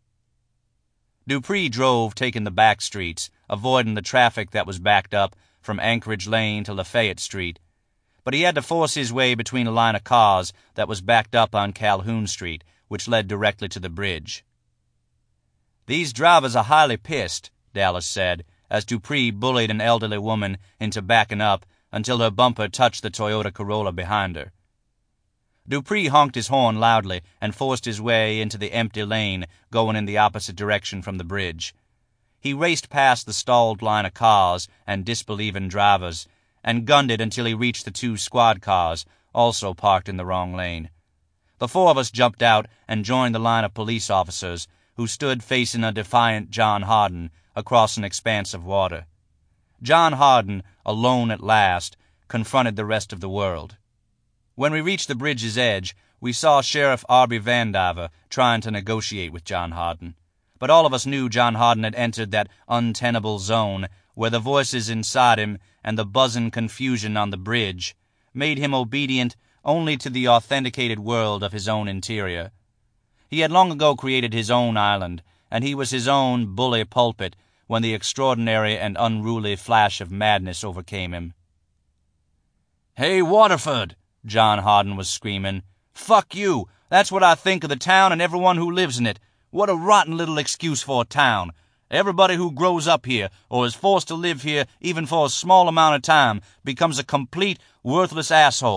Dupree drove, taking the back streets, avoiding the traffic that was backed up from Anchorage Lane to Lafayette Street, but he had to force his way between a line of cars that was backed up on Calhoun Street, which led directly to the bridge. "These drivers are highly pissed," Dallas said, as Dupree bullied an elderly woman into backing up until her bumper touched the Toyota Corolla behind her. Dupree honked his horn loudly and forced his way into the empty lane going in the opposite direction from the bridge. He raced past the stalled line of cars and disbelieving drivers and gunned it until he reached the 2 squad cars, also parked in the wrong lane. The 4 of us jumped out and joined the line of police officers who stood facing a defiant John Hardin across an expanse of water. John Hardin, alone at last, confronted the rest of the world. When we reached the bridge's edge, we saw Sheriff Arby Vandiver trying to negotiate with John Hardin. But all of us knew John Hardin had entered that untenable zone where the voices inside him and the buzzing confusion on the bridge made him obedient only to the authenticated world of his own interior. He had long ago created his own island, and he was his own bully pulpit when the extraordinary and unruly flash of madness overcame him. "Hey, Waterford!" John Hardin was screaming. "Fuck you! That's what I think of the town and everyone who lives in it. What a rotten little excuse for a town. Everybody who grows up here, or is forced to live here even for a small amount of time, becomes a complete, worthless asshole.